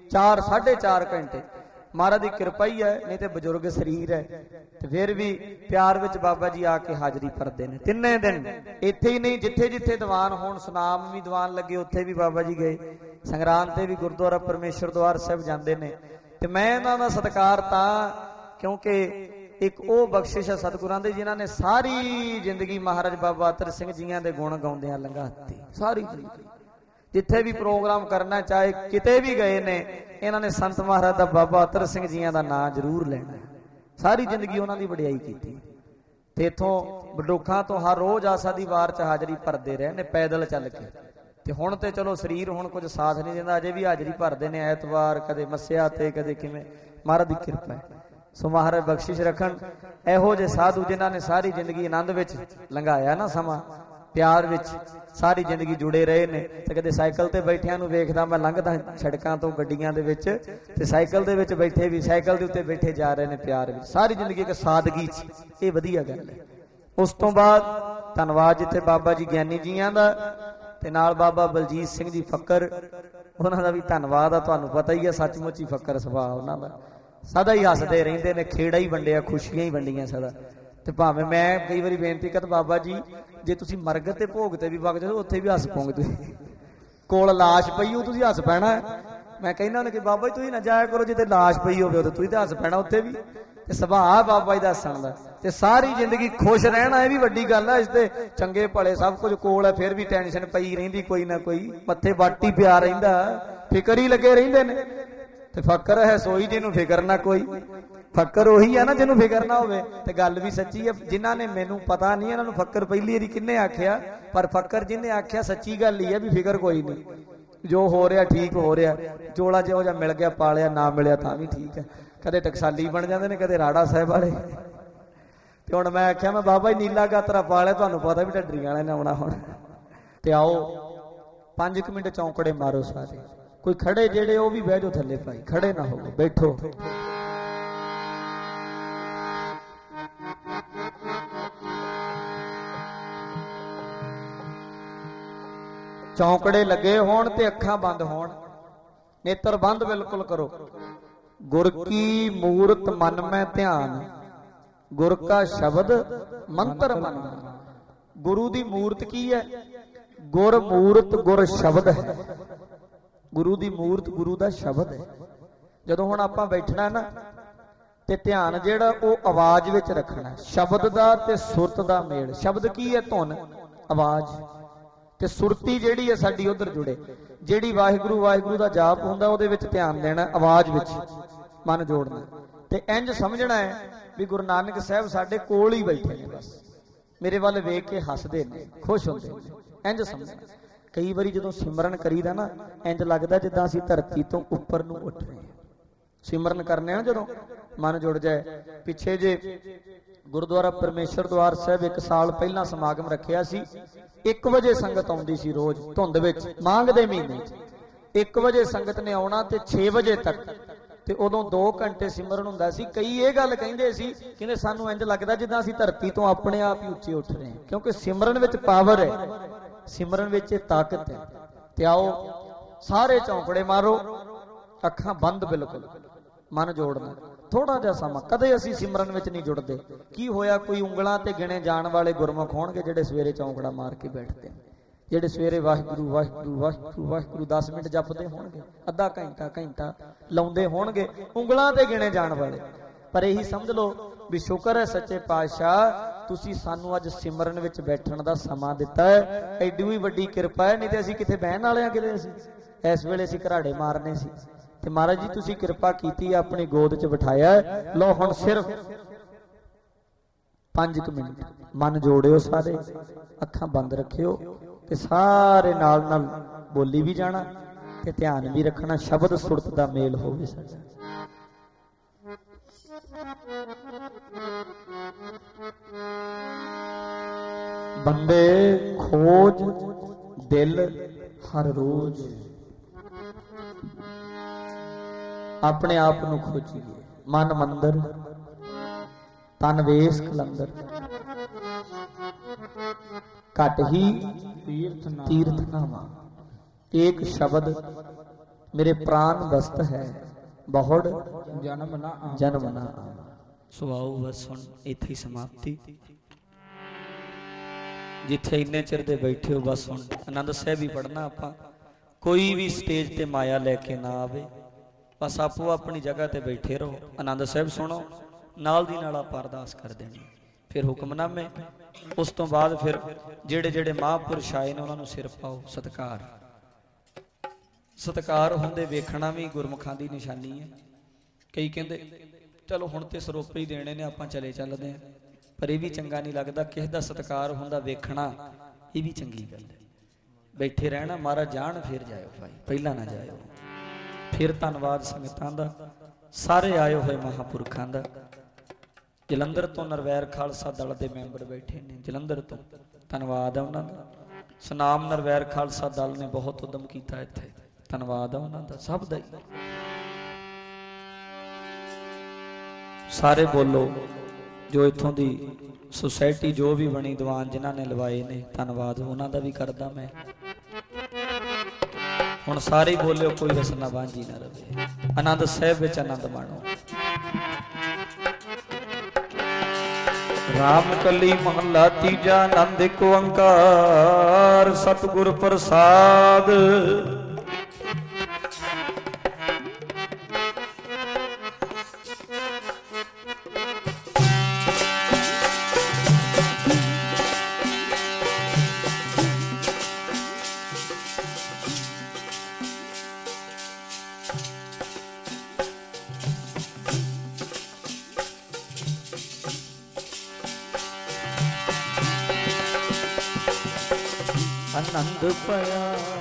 4-4.5 ਘੰਟੇ ਮਹਾਰਾਜ ਦੀ ਕਿਰਪਾ ਹੀ ਹੈ, ਨਹੀਂ ਤੇ ਬਜ਼ੁਰਗ ਸਰੀਰ ਹੈ। ਤੇ ਫਿਰ ਵੀ ਪਿਆਰ ਵਿੱਚ ਬਾਬਾ ਜੀ ਆ ਕੇ ਹਾਜ਼ਰੀ ਭਰਦੇ ਨੇ ਤਿੰਨੇ ਦਿਨ। ਇੱਥੇ ਹੀ ਨਹੀਂ, ਜਿੱਥੇ ਜਿੱਥੇ ਦੀਵਾਨ ਹੋਣ, ਸੁਨਾਮ ਵੀ ਦੀਵਾਨ ਲੱਗੇ ਉੱਥੇ ਵੀ ਬਾਬਾ ਜੀ ਗਏ, ਸੰਗਰਾਮ ਤੇ ਵੀ ਗੁਰਦੁਆਰਾ ਪਰਮੇਸ਼ਰ ਦਵਾਰ ਸਾਹਿਬ ਜਾਂਦੇ ਨੇ। ਤੇ ਮੈਂ ਇਹਨਾਂ ਦਾ ਸਤਿਕਾਰ ਤਾਂ ਕਿਉਂਕਿ ਇੱਕ ਉਹ ਬਖਸ਼ਿਸ਼ ਹੈ ਸਤਿਗੁਰਾਂ ਦੀ, ਜਿਨ੍ਹਾਂ ਨੇ ਸਾਰੀ ਜ਼ਿੰਦਗੀ ਮਹਾਰਾਜ ਬਾਬਾ ਅਤਰ ਸਿੰਘ ਜੀਆਂ ਦੇ ਗੁਣ ਗਾਉਂਦਿਆਂ ਲੰਘਾਤੀ। ਸਾਰੀ ਜ਼ਿੰਦਗੀ ਜਿੱਥੇ ਵੀ ਪ੍ਰੋਗਰਾਮ ਕਰਨਾ, ਚਾਹੇ ਕਿਤੇ ਵੀ ਗਏ ਨੇ, ਇਹਨਾਂ ਨੇ ਸੰਤ ਮਹਾਰਾਜ ਦਾ ਬਾਬਾ ਅਤਰ ਸਿੰਘ ਜੀਆਂ ਦਾ ਨਾਂ ਜ਼ਰੂਰ ਲੈਣਾ। ਸਾਰੀ ਜ਼ਿੰਦਗੀ ਉਹਨਾਂ ਦੀ ਵਡਿਆਈ ਕੀਤੀ। ਤੇ ਇੱਥੋਂ ਬਡਰੁੱਖਾਂ ਤੋਂ ਹਰ ਰੋਜ਼ ਆਸਾ ਦੀ ਵਾਰ 'ਚ ਹਾਜ਼ਰੀ ਭਰਦੇ ਰਹੇ ਨੇ, ਪੈਦਲ ਚੱਲ ਕੇ। ਤੇ ਹੁਣ ਤੇ ਚਲੋ ਸਰੀਰ ਹੁਣ ਕੁਝ ਸਾਥ ਨਹੀਂ ਦਿੰਦਾ, ਅਜੇ ਵੀ ਹਾਜ਼ਰੀ ਭਰਦੇ ਨੇ ਐਤਵਾਰ, ਕਦੇ ਮੱਸਿਆ ਤੇ ਕਦੇ ਕਿਵੇਂ। ਮਹਾਰਾਜ ਦੀ ਕਿਰਪਾ ਹੈ। ਸੋ ਮਹਾਰਾਜ ਬਖਸ਼ਿਸ਼ ਰੱਖਣ ਇਹੋ ਜਿਹੇ ਸਾਧੂ ਜਿਨ੍ਹਾਂ ਨੇ ਸਾਰੀ ਜ਼ਿੰਦਗੀ ਆਨੰਦ ਵਿੱਚ ਲੰਘਾਇਆ ਨਾ ਸਮਾਂ, ਪਿਆਰ ਵਿੱਚ ਸਾਰੀ ਜ਼ਿੰਦਗੀ ਜੁੜੇ ਰਹੇ ਨੇ। ਤੇ ਕਦੇ ਸਾਈਕਲ ਤੇ ਬੈਠਿਆਂ ਨੂੰ ਵੇਖਦਾ ਮੈਂ, ਲੰਘਦਾ ਸੜਕਾਂ ਤੋਂ ਗੱਡੀਆਂ ਦੇ ਵਿੱਚ, ਤੇ ਸਾਈਕਲ ਦੇ ਵਿੱਚ ਬੈਠੇ ਵੀ ਸਾਈਕਲ ਦੇ ਉੱਤੇ ਬੈਠੇ ਜਾ ਰਹੇ ਨੇ ਪਿਆਰ ਵਿੱਚ, ਸਾਰੀ ਜ਼ਿੰਦਗੀ ਇੱਕ ਸਾਦਗੀ 'ਚ। ਇਹ ਵਧੀਆ ਗੱਲ ਹੈ। ਉਸ ਤੋਂ ਬਾਅਦ ਧੰਨਵਾਦ ਜਿੱਥੇ ਬਾਬਾ ਜੀ ਗਿਆਨੀ ਜੀਆਂ ਦਾ, ਤੇ ਨਾਲ ਬਾਬਾ ਬਲਜੀਤ ਸਿੰਘ ਜੀ ਫੱਕਰ, ਉਹਨਾਂ ਦਾ ਵੀ ਧੰਨਵਾਦ ਆ। ਤੁਹਾਨੂੰ ਪਤਾ ਹੀ ਆ ਸੱਚਮੁੱਚ ਹੀ ਫੱਕਰ ਸੁਭਾਅ ਉਹਨਾਂ ਦਾ, ਸਦਾ ਹੀ ਹੱਸਦੇ ਰਹਿੰਦੇ ਨੇ, ਖੇੜਾ ਹੀ ਵੰਡਿਆ, ਖੁਸ਼ੀਆਂ ਹੀ ਵੰਡੀਆਂ ਸਦਾ। ਤੇ ਭਾਵੇਂ ਮੈਂ ਕਈ ਵਾਰੀ ਬੇਨਤੀ ਕਰ, ਬਾਬਾ ਜੀ ਜੇ ਤੁਸੀਂ ਮਰਗਤ ਤੇ ਭੋਗ ਤੇ ਵੀ ਵਗ ਜਾਓ, ਉੱਥੇ ਵੀ ਹੱਸ ਪਓਗੇ। ਤੁਸੀਂ ਕੋਲ ਲਾਸ਼ ਪਈ ਹੋ, ਤੁਸੀਂ ਹੱਸ ਪੈਣਾ। ਮੈਂ ਕਹਿੰਦਾ ਉਹਨਾਂ ਕਿ ਬਾਬਾ ਜੀ ਤੁਸੀਂ ਨਾ ਜਾਇਆ ਕਰੋ, ਜਿੱਥੇ ਲਾਸ਼ ਪਈ ਹੋਵੇ ਉੱਥੇ ਤੁਸੀਂ ਤਾਂ ਹੱਸ ਪੈਣਾ ਉੱਥੇ ਵੀ। ਤੇ ਸੁਭਾਅ ਬਾਬਾ ਜੀ ਦਾ ਹੱਸਣ ਦਾ, ਤੇ ਸਾਰੀ ਜ਼ਿੰਦਗੀ ਖੁਸ਼ ਰਹਿਣਾ, ਇਹ ਵੀ ਵੱਡੀ ਗੱਲ ਹੈ। ਇਸ ਤੇ ਚੰਗੇ ਭਲੇ ਸਭ ਕੁਝ ਕੋਲ ਹੈ, ਫਿਰ ਵੀ ਟੈਨਸ਼ਨ ਪਈ ਰਹਿੰਦੀ ਕੋਈ ਨਾ ਕੋਈ, ਮੱਥੇ ਬਾਟੀ ਪਿਆ ਰਹਿੰਦਾ, ਫਿਕਰ ਹੀ ਲੱਗੇ ਰਹਿੰਦੇ ਨੇ। ਤੇ ਫਕਰ ਹੈ ਸੋਈ ਜਿਹਨੂੰ ਫਿਕਰ ਨਾ ਕੋਈ। ਫਕਰ ਉਹੀ ਹੈ ਨਾ ਜਿਹਨੂੰ ਫਿਕਰ ਨਾ ਹੋਵੇ। ਤੇ ਗੱਲ ਵੀ ਸੱਚੀ ਹੈ। ਜਿਨ੍ਹਾਂ ਨੇ, ਮੈਨੂੰ ਪਤਾ ਨਹੀਂ ਇਹਨਾਂ ਨੂੰ ਫਕਰ ਪਹਿਲੀ ਵਾਰੀ ਕਿਹਨੇ ਆਖਿਆ, ਪਰ ਫਕਰ ਜਿਹਨੇ ਆਖਿਆ ਸੱਚੀ ਗੱਲ ਹੀ ਹੈ ਵੀ ਫਿਕਰ ਕੋਈ ਨਹੀਂ, ਜੋ ਹੋ ਰਿਹਾ ਠੀਕ ਹੋ ਰਿਹਾ। ਚੋਲਾ ਜਿਹੋ ਜਿਹਾ ਮਿਲ ਗਿਆ ਪਾਲਿਆ, ਨਾ ਮਿਲਿਆ ਤਾਂ ਵੀ ਠੀਕ ਹੈ। ਕਦੇ ਟਕਸਾਲੀ ਬਣ ਜਾਂਦੇ ਨੇ, ਕਦੇ ਰਾੜਾ ਸਾਹਿਬ ਵਾਲੇ। ਤੇ ਹੁਣ ਮੈਂ ਆਖਿਆ ਮੈਂ ਬਾਬਾ ਜੀ ਨੀਲਾ ਗਾਤਰਾ ਪਾਲਿਆ, ਤੁਹਾਨੂੰ ਪਤਾ ਵੀ ਢੱਡਰੀਆਂ ਵਾਲੇ ਨੇ ਆਉਣਾ ਹੁਣ। ਤੇ ਆਓ 5 ਮਿੰਟ ਚੌਂਕੜੇ ਮਾਰੋ ਸਾਰੇ। ਕੋਈ ਖੜੇ ਜਿਹੜੇ ਉਹ ਵੀ ਬਹਿ ਜਾਓ ਥੱਲੇ ਭਾਈ, ਖੜੇ ਨਾ ਹੋਵੋ, ਬੈਠੋ। ਚੌਂਕੜੇ ਲੱਗੇ ਹੋਣ ਤੇ ਅੱਖਾਂ ਬੰਦ ਹੋਣ, ਨੇਤਰ ਬੰਦ ਬਿਲਕੁਲ ਕਰੋ। ਗੁਰ ਕੀ ਮੂਰਤ ਮਨ ਮੈਂ ਧਿਆਨ, ਗੁਰ ਕਾ ਸ਼ਬਦ ਮੰਤਰ ਮਨ। ਗੁਰੂ ਦੀ ਮੂਰਤ ਕੀ ਹੈ? ਗੁਰ ਮੂਰਤ ਗੁਰ ਸ਼ਬਦ ਹੈ। ਗੁਰੂ ਦੀ ਮੂਰਤ ਗੁਰੂ ਦਾ ਸ਼ਬਦ ਹੈ। ਜਦੋਂ ਹੁਣ ਆਪਾਂ ਬੈਠਣਾ ਨਾ ਤੇ ਧਿਆਨ ਜਿਹੜਾ ਉਹ ਆਵਾਜ਼ ਵਿੱਚ ਰੱਖਣਾ, ਸ਼ਬਦ ਦਾ ਤੇ ਸੁਰਤ ਦਾ ਮੇਲ। ਸ਼ਬਦ ਕੀ ਹੈ? ਧੁਨ, ਆਵਾਜ਼, ਤੇ ਸੁਰਤੀ ਜਿਹੜੀ ਹੈ ਸਾਡੀ ਉਧਰ ਜੁੜੇ। ਜਿਹੜੀ ਵਾਹਿਗੁਰੂ ਵਾਹਿਗੁਰੂ ਦਾ ਜਾਪ ਹੁੰਦਾ ਉਹਦੇ ਵਿੱਚ ਧਿਆਨ ਦੇਣਾ, ਆਵਾਜ਼ ਵਿੱਚ ਮਨ ਜੋੜਨਾ। ਤੇ ਇੰਜ ਸਮਝਣਾ ਹੈ ਵੀ ਗੁਰੂ ਨਾਨਕ ਸਾਹਿਬ ਸਾਡੇ ਕੋਲ ਹੀ ਬੈਠੇ ਨੇ, ਬਸ ਮੇਰੇ ਵੱਲ ਵੇਖ ਕੇ ਹੱਸਦੇ ਨੇ, ਖੁਸ਼ ਹੁੰਦੇ ਨੇ, ਇੰਜ ਸਮਝਣਾ। ਕਈ ਵਾਰੀ ਜਦੋਂ ਸਿਮਰਨ ਕਰੀਦਾ ਨਾ ਇੰਜ ਲੱਗਦਾ ਜਿੱਦਾਂ ਅਸੀਂ ਧਰਤੀ ਤੋਂ ਉੱਪਰ ਨੂੰ ਉੱਠ ਰਹੇ ਹਾਂ। ਸਿਮਰਨ ਕਰਨੇ ਆ ਜਦੋਂ ਮਨ ਜੁੜ ਜਾਏ। ਪਿੱਛੇ ਜੇ ਗੁਰਦੁਆਰਾ ਪਰਮੇਸ਼ਰ ਦੁਆਰ ਸਾਹਿਬ 1 ਸਾਲ ਪਹਿਲਾਂ ਸਮਾਗਮ ਰੱਖਿਆ ਸੀ। 1 ਵਜੇ ਸੰਗਤ ਆਉਂਦੀ ਸੀ ਰੋਜ਼, ਧੁੰਦ ਵਿੱਚ, ਮਾਘ ਦੇ ਮਹੀਨੇ 'ਚ 1 ਵਜੇ ਸੰਗਤ ਨੇ ਆਉਣਾ ਤੇ 6 ਵਜੇ ਤੱਕ, ਤੇ ਉਦੋਂ 2 ਘੰਟੇ ਸਿਮਰਨ ਹੁੰਦਾ ਸੀ। ਕਈ ਇਹ ਗੱਲ ਕਹਿੰਦੇ ਸੀ, ਕਹਿੰਦੇ ਸਾਨੂੰ ਇੰਜ ਲੱਗਦਾ ਜਿੱਦਾਂ ਅਸੀਂ ਧਰਤੀ ਤੋਂ ਆਪਣੇ ਆਪ ਹੀ ਉੱਚੇ ਉੱਠ ਰਹੇ ਹਾਂ, ਕਿਉਂਕਿ ਸਿਮਰਨ ਵਿੱਚ ਪਾਵਰ ਹੈ, ਸਿਮਰਨ ਵਿੱਚ ਤਾਕਤ ਹੈ। ਤੇ ਆਓ ਸਾਰੇ ਚੌਂਕੜੇ ਮਾਰੋ, ਅੱਖਾਂ ਬੰਦ, ਬਿਲਕੁਲ ਮਨ ਜੋੜਨਾ। ਥੋੜਾ ਜਿਹਾ ਸਮਾਂ, ਕਦੇ ਅਸੀਂ ਸਿਮਰਨ ਵਿੱਚ ਨਹੀਂ ਜੁੜਦੇ। ਕੀ ਹੋਇਆ? ਕੋਈ ਉਂਗਲਾਂ ਤੇ ਗਿਣੇ ਜਾਣ ਵਾਲੇ ਗੁਰਮੁਖ ਹੋਣਗੇ ਜਿਹੜੇ ਸਵੇਰੇ ਚੌਂਕੜਾ ਮਾਰ ਕੇ ਬੈਠਦੇ ਨੇ, ਜਿਹੜੇ ਸਵੇਰੇ ਵਾਹਿਗੁਰੂ ਵਾਹਿਗੁਰੂ ਵਾਹਿਗੁਰੂ ਵਾਹਿਗੁਰੂ 10 ਮਿੰਟ ਜਪਦੇ ਹੋਣਗੇ, ਅੱਧਾ ਘੰਟਾ ਲਾਉਂਦੇ ਹੋਣਗੇ, ਉਂਗਲਾਂ ਤੇ ਗਿਣੇ ਜਾਣ ਵਾਲੇ। ਪਰ ਇਹੀ ਸਮਝ ਲਓ ਵੀ ਸ਼ੁਕਰ ਹੈ ਸੱਚੇ ਪਾਤਸ਼ਾਹ ਤੁਸੀਂ ਸਾਨੂੰ ਅੱਜ ਸਿਮਰਨ ਵਿੱਚ ਬੈਠਣ ਦਾ ਸਮਾਂ ਦਿੱਤਾ ਹੈ। ਐਡੀ ਵੀ ਵੱਡੀ ਕਿਰਪਾ ਹੈ, ਨਹੀਂ ਤੇ ਅਸੀਂ ਕਿੱਥੇ ਬਹਿਣ ਵਾਲੇ ਆ, ਕਿਤੇ ਅਸੀਂ ਇਸ ਵੇਲੇ ਅਸੀਂ ਘਰਾੜੇ ਮਾਰਨੇ ਸੀ। ਤੇ ਮਹਾਰਾਜ ਜੀ ਤੁਸੀਂ ਕਿਰਪਾ ਕੀਤੀ, ਆਪਣੀ ਗੋਦ 'ਚ ਬਿਠਾਇਆ। ਲਓ ਹੁਣ ਸਿਰਫ 5 ਮਿੰਟ ਮਨ ਜੋੜਿਓ, ਸਾਰੇ ਅੱਖਾਂ ਬੰਦ ਰੱਖਿਓ, ਤੇ ਸਾਰੇ ਨਾਲ ਨਾਲ ਬੋਲੀ ਵੀ ਜਾਣਾ ਤੇ ਧਿਆਨ ਵੀ ਰੱਖਣਾ, ਸ਼ਬਦ ਸੁਰਤ ਦਾ ਮੇਲ ਹੋਵੇ ਸਾਡਾ। ਬੰਦੇ ਖੋਜ ਦਿਲ ਹਰ ਰੋਜ਼, ਆਪਣੇ ਆਪ ਨੂੰ ਖੋਜੀਏ। ਮਨ ਮੰਦਰ ਤਨ ਵੇਸ ਕਲੰਦਰ, ਘਟ ਹੀ ਤੀਰਥ ਨਾਵਾ। ਏਕ ਸ਼ਬਦ ਮੇਰੇ ਪ੍ਰਾਨ ਵਸਤ ਹੈ, ਬਹੁੜ ਜਨਮ ਨਾ ਆਵਾ। ਸੋ ਆਓ ਬਸ ਹੁਣ ਇੱਥੇ ਹੀ ਸਮਾਪਤੀ। ਜਿੱਥੇ ਇੰਨੇ ਚਿਰ ਦੇ ਬੈਠੇ ਹੋ ਬਸ ਹੁਣ ਆਨੰਦ ਸਾਹਿਬ ਹੀ ਪੜ੍ਹਨਾ ਆਪਾਂ। ਕੋਈ ਵੀ ਸਟੇਜ ਤੇ ਮਾਇਆ ਲੈ ਕੇ ਨਾ ਆਵੇ, ਬਸ ਆਪੋ ਆਪਣੀ ਜਗ੍ਹਾ ਤੇ ਬੈਠੇ ਰਹੋ, ਆਨੰਦ ਸਾਹਿਬ ਸੁਣੋ, ਨਾਲ ਦੀ ਨਾਲ ਆਪਾਂ ਅਰਦਾਸ ਕਰ ਦੇਣੀ। ਫਿਰ ਹੁਕਮਨਾਮੇ, ਉਸ ਤੋਂ ਬਾਅਦ ਫਿਰ ਜਿਹੜੇ ਜਿਹੜੇ ਮਹਾਂਪੁਰਸ਼ ਆਏ ਨੇ ਉਹਨਾਂ ਨੂੰ ਸਿਰ ਪਾਓ। ਸਤਿਕਾਰ ਹੁੰਦੇ ਵੇਖਣਾ ਵੀ ਗੁਰਮੁਖਾਂ ਦੀ ਨਿਸ਼ਾਨੀ ਹੈ। ਕਈ ਕਹਿੰਦੇ ਚਲੋ ਹੁਣ ਤੇ ਸਰੋਪੇ ਹੀ ਦੇਣੇ ਨੇ, ਆਪਾਂ ਚਲੇ ਚੱਲਦੇ ਹਾਂ, ਪਰ ਇਹ ਵੀ ਚੰਗਾ ਨਹੀਂ ਲੱਗਦਾ। ਕਿਸੇ ਦਾ ਸਤਿਕਾਰ ਹੁੰਦਾ ਵੇਖਣਾ, ਇਹ ਵੀ ਚੰਗੀ ਗੱਲ ਹੈ। ਬੈਠੇ ਰਹਿਣਾ, ਮਹਾਰਾਜ ਜਾਣ ਫਿਰ ਜਾਇਓ ਭਾਈ, ਪਹਿਲਾਂ ਨਾ ਜਾਇਓ। ਫਿਰ ਧੰਨਵਾਦ ਸੰਗਤਾਂ ਦਾ, ਸਾਰੇ ਆਏ ਹੋਏ ਮਹਾਂਪੁਰਖਾਂ ਦਾ। ਜਲੰਧਰ ਤੋਂ ਨਰਵੈਰ ਖਾਲਸਾ ਦਲ ਦੇ ਮੈਂਬਰ ਬੈਠੇ ਨੇ, ਜਲੰਧਰ ਤੋਂ, ਧੰਨਵਾਦ ਹੈ ਉਹਨਾਂ ਦਾ। ਸੁਨਾਮ ਨਰਵੈਰ ਖਾਲਸਾ ਦਲ ਨੇ ਬਹੁਤ ਉਦਮ ਕੀਤਾ ਇੱਥੇ, ਧੰਨਵਾਦ ਹੈ ਉਹਨਾਂ ਦਾ, ਸਭ ਦਾ ਹੀ। ਸਾਰੇ ਬੋਲੋ। ਜੋ ਇੱਥੋਂ ਦੀ ਸੁਸਾਇਟੀ ਜੋ ਵੀ ਬਣੀ, ਦੀਵਾਨ ਜਿਨ੍ਹਾਂ ਨੇ ਲਵਾਏ ਨੇ, ਧੰਨਵਾਦ ਉਹਨਾਂ ਦਾ ਵੀ ਕਰਦਾ ਮੈਂ। ਹੁਣ ਸਾਰੇ ਬੋਲਿਓ, ਕੋਈ ਰਸਨਾ ਬਾਂਝੀ ਨਾ ਰਵੇ। ਆਨੰਦ ਸਾਹਿਬ ਵਿੱਚ ਆਨੰਦ ਮਾਣੋ। ਰਾਮ ਕਲੀ ਮਹੱਲਾ ਤੀਜਾ, ਆਨੰਦ ਇੱਕ ਓੰਕਾਰ, ਸਤਿਗੁਰ ਪ੍ਰਸਾਦ। ਆਨੰਦ ਪਿਆ,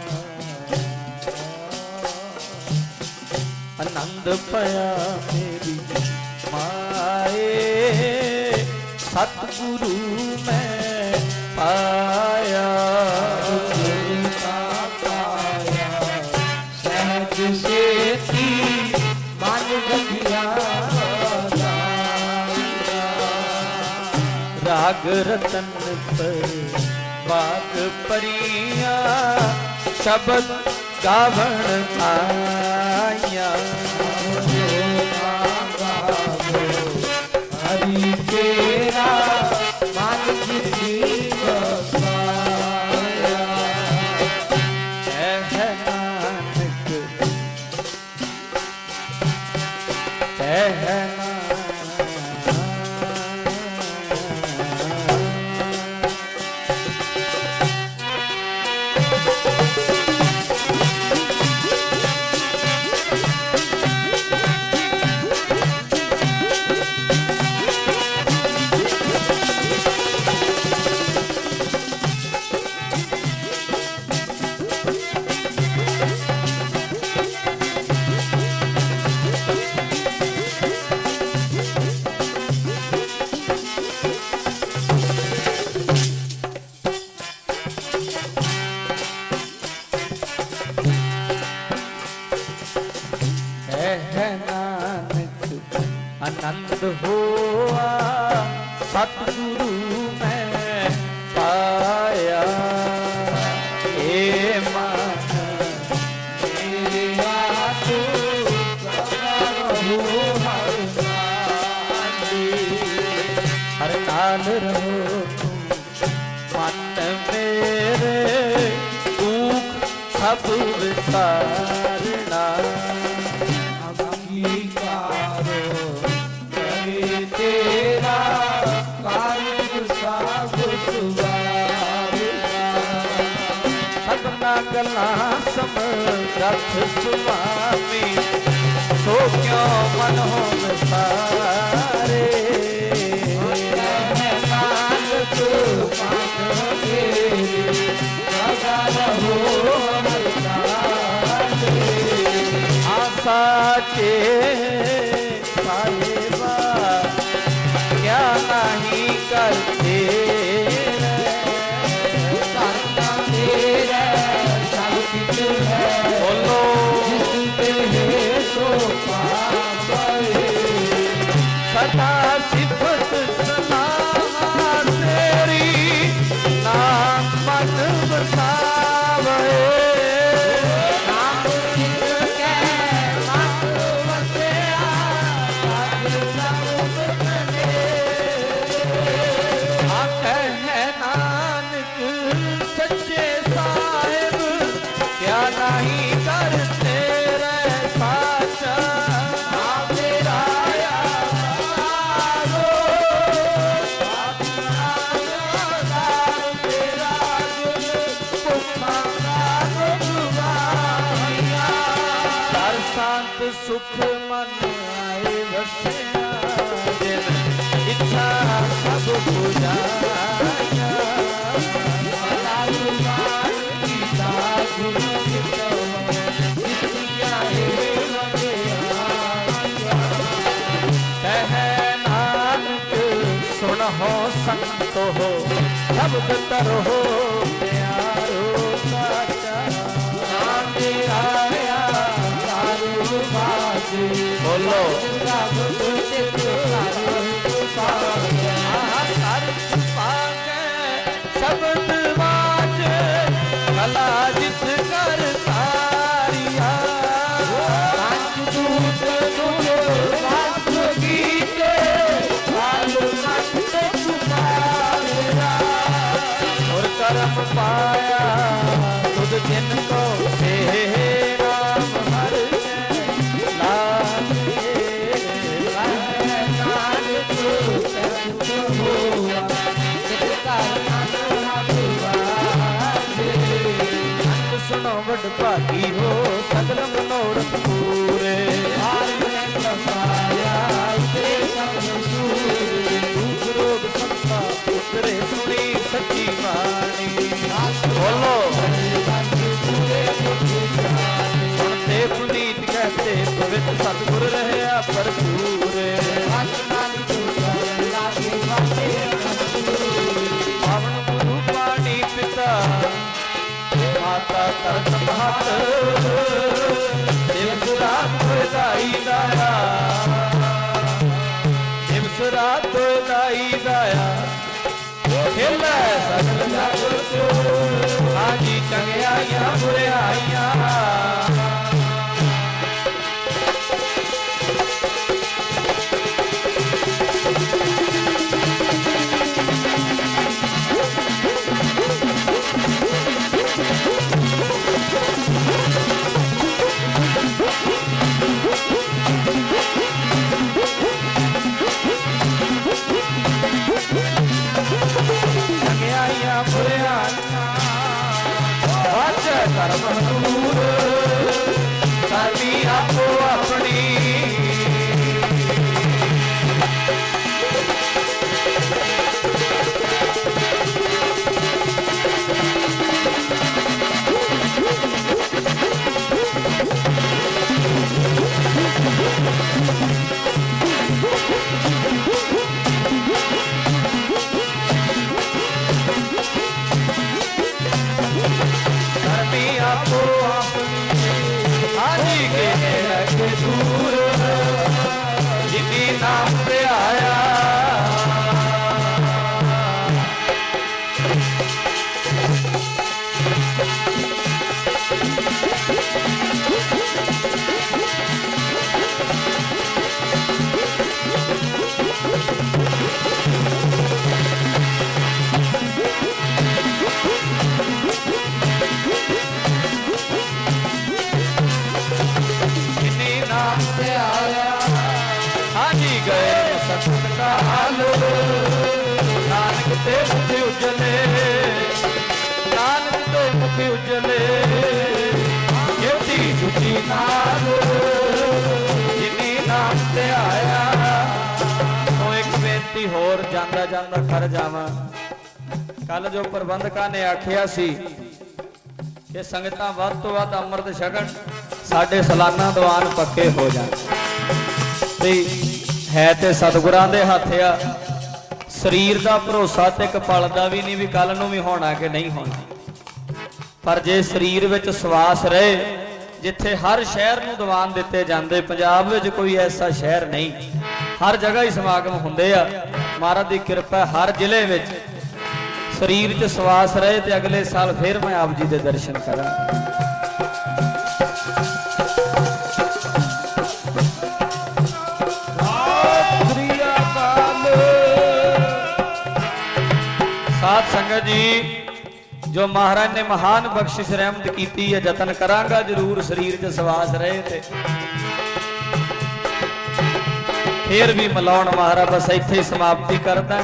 ਆਨੰਦ ਪਿਆ ਮੇਰੀ ਮਾਏ, ਸਤਿਗੁਰੂ ਮੈਂ ਪਾਇਆ। ਪਾਇਆ ਸਹਿਜ ਸੇਤੀ ਮਨ ਗਠਿਆ, ਰਾਗ ਰਤਨ ਪਰ ਬਾਗ ਪਰੀਆਂ, शब्द गावण आया। हरि तेरा मन जिति बसाया। है नानक है आनंद होआ सतगुरु मैं पाया। ए मन मेरे आतु रहो हर नाल रहो मन मेरे दुख सब विसारना। तेरा कार्य सब सपना गला समरथ सुवामी सो क्यों मन हो विसारे। आशा के क्या नहीं करते बोलो सदा सिफत सलाह तेरी नाम मन बसावे। नहीं करते रे साचा तेरा शांत सुख मन आए वसिया दिन इच्छा सब पूजाया। हो संत हो शब्द तरो प्यारो साचा आया बोलो शब्द बाज कला जित कर तारिया। कर्म पाया तुझ जिन को राम हर सुनो बड़ भागी हो सकल मनोरथ पूरे। रोग संता उतरे सुनी सच्ची वाणी बोलो सुनते पुनीत कहते पवित्र सतगुर रहे भरपूर। पावन गुरु पानी पिता माता तरत महत दिवस रात दाई दाया दिवस रात दाई दाया। खेला सकल जगत ਹਾਂਜੀ ਚੰਗਿਆਈਆਂ ਬੁਰਿਆਈਆਂ ਚੰਗਿਆਈਆਂ ਬੁਰਿਆਈਆਂ ਵਾਜੇ ਧਰਮ ਦੂਰ ਕਰਨੀ ਆਪੋ ਆਪਣੀ ਕਰਨੀ ਆਪੋ ਆਪਣੀ ਹਾਂਜੀ ਕੇ ਰੱਖੇ ਦੂਰ ਜਿਨੀ ਨਾਮ ਤੇ ਆਇਆ ਜਿਨੀ ਨਾਮ ਤੇ ਆਇਆ ਹਾਂਜੀ ਗਏ ਸਤਿ ਕਾਲ ਨਾਨਕ ਤੇ ਮੁਖ ਉਜਲੇ ਨਾਨਕ ਤੇ ਮੁਖ ਉਜਲੇ ਜੇਤੀ ਜੁਤੀ ਨਾਲ ਜਿਨੀ ਨਾਮ ਤੇ ਆਇਆ ਉਹ ਇੱਕ ਬੇਨਤੀ ਹੋਰ ਜਾਂਦਾ ਜਾਂਦਾ ਕਰ ਜਾਵਾਂ ਕੱਲ ਜੋ ਪ੍ਰਬੰਧਕਾਂ ਨੇ ਆਖਿਆ ਸੀ ਕਿ ਸੰਗਤਾਂ ਵੱਧ ਤੋਂ ਵੱਧ ਅੰਮ੍ਰਿਤ ਛਕਣ ਸਾਡੇ ਸਾਲਾਨਾ ਦੀਵਾਨ ਪੱਕੇ ਹੋ ਜਾਣ ਤੇ ਹੈ ਤੇ ਸਤਿਗੁਰਾਂ ਦੇ ਹੱਥ ਆ ਸਰੀਰ ਦਾ ਭਰੋਸਾ ਤੇ ਇੱਕ ਪਲ ਦਾ ਵੀ ਨਹੀਂ ਵੀ ਕੱਲ ਨੂੰ ਵੀ ਹੋਣਾ ਕਿ ਨਹੀਂ ਹੋਣਾ ਪਰ ਜੇ ਸਰੀਰ ਵਿੱਚ ਸਵਾਸ ਰਹੇ ਜਿੱਥੇ ਹਰ ਸ਼ਹਿਰ ਨੂੰ ਦੀਵਾਨ ਦਿੱਤੇ ਜਾਂਦੇ ਪੰਜਾਬ ਵਿੱਚ ਕੋਈ ਐਸਾ ਸ਼ਹਿਰ ਨਹੀਂ ਹਰ ਜਗ੍ਹਾ ਹੀ ਸਮਾਗਮ ਹੁੰਦੇ ਆ ਮਹਾਰਾਜ ਦੀ ਕਿਰਪਾ ਹਰ ਜ਼ਿਲ੍ਹੇ ਵਿੱਚ ਸਰੀਰ 'ਚ ਸਵਾਸ ਰਹੇ ਤੇ ਅਗਲੇ ਸਾਲ ਫਿਰ ਮੈਂ ਆਪ ਜੀ ਦੇ ਦਰਸ਼ਨ ਕਰਾਂ ਸਾਧ ਸੰਗਤ ਜੀ ਜੋ ਮਹਾਰਾਜ ਨੇ ਮਹਾਨ ਬਖਸ਼ਿਸ਼ ਰਹਿਮਤ ਕੀਤੀ ਹੈ ਯਤਨ ਕਰਾਂਗਾ ਜਰੂਰ ਸਰੀਰ 'ਚ ਸਵਾਸ ਰਹੇ ਤੇ ਫੇਰ ਵੀ ਮਲਾਉਣ ਮਹਾਰਾਜ ਬਸ ਇੱਥੇ ਸਮਾਪਤੀ ਕਰਦਾ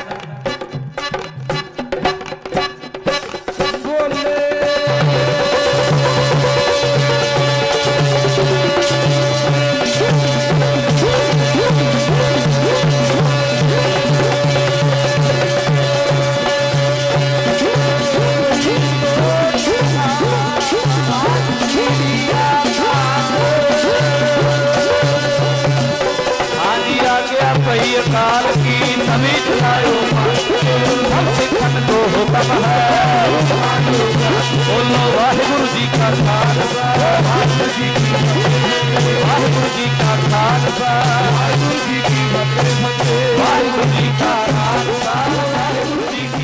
काल की नवी चलायो सब सिखन को हुक्म है बोलो वाहिगुरु जी का खालसा वाहिगुरु जी का खालसा वाहिगुरु जी की फतेह वाहिगुरु जी का खालसा वाहिगुरु जी की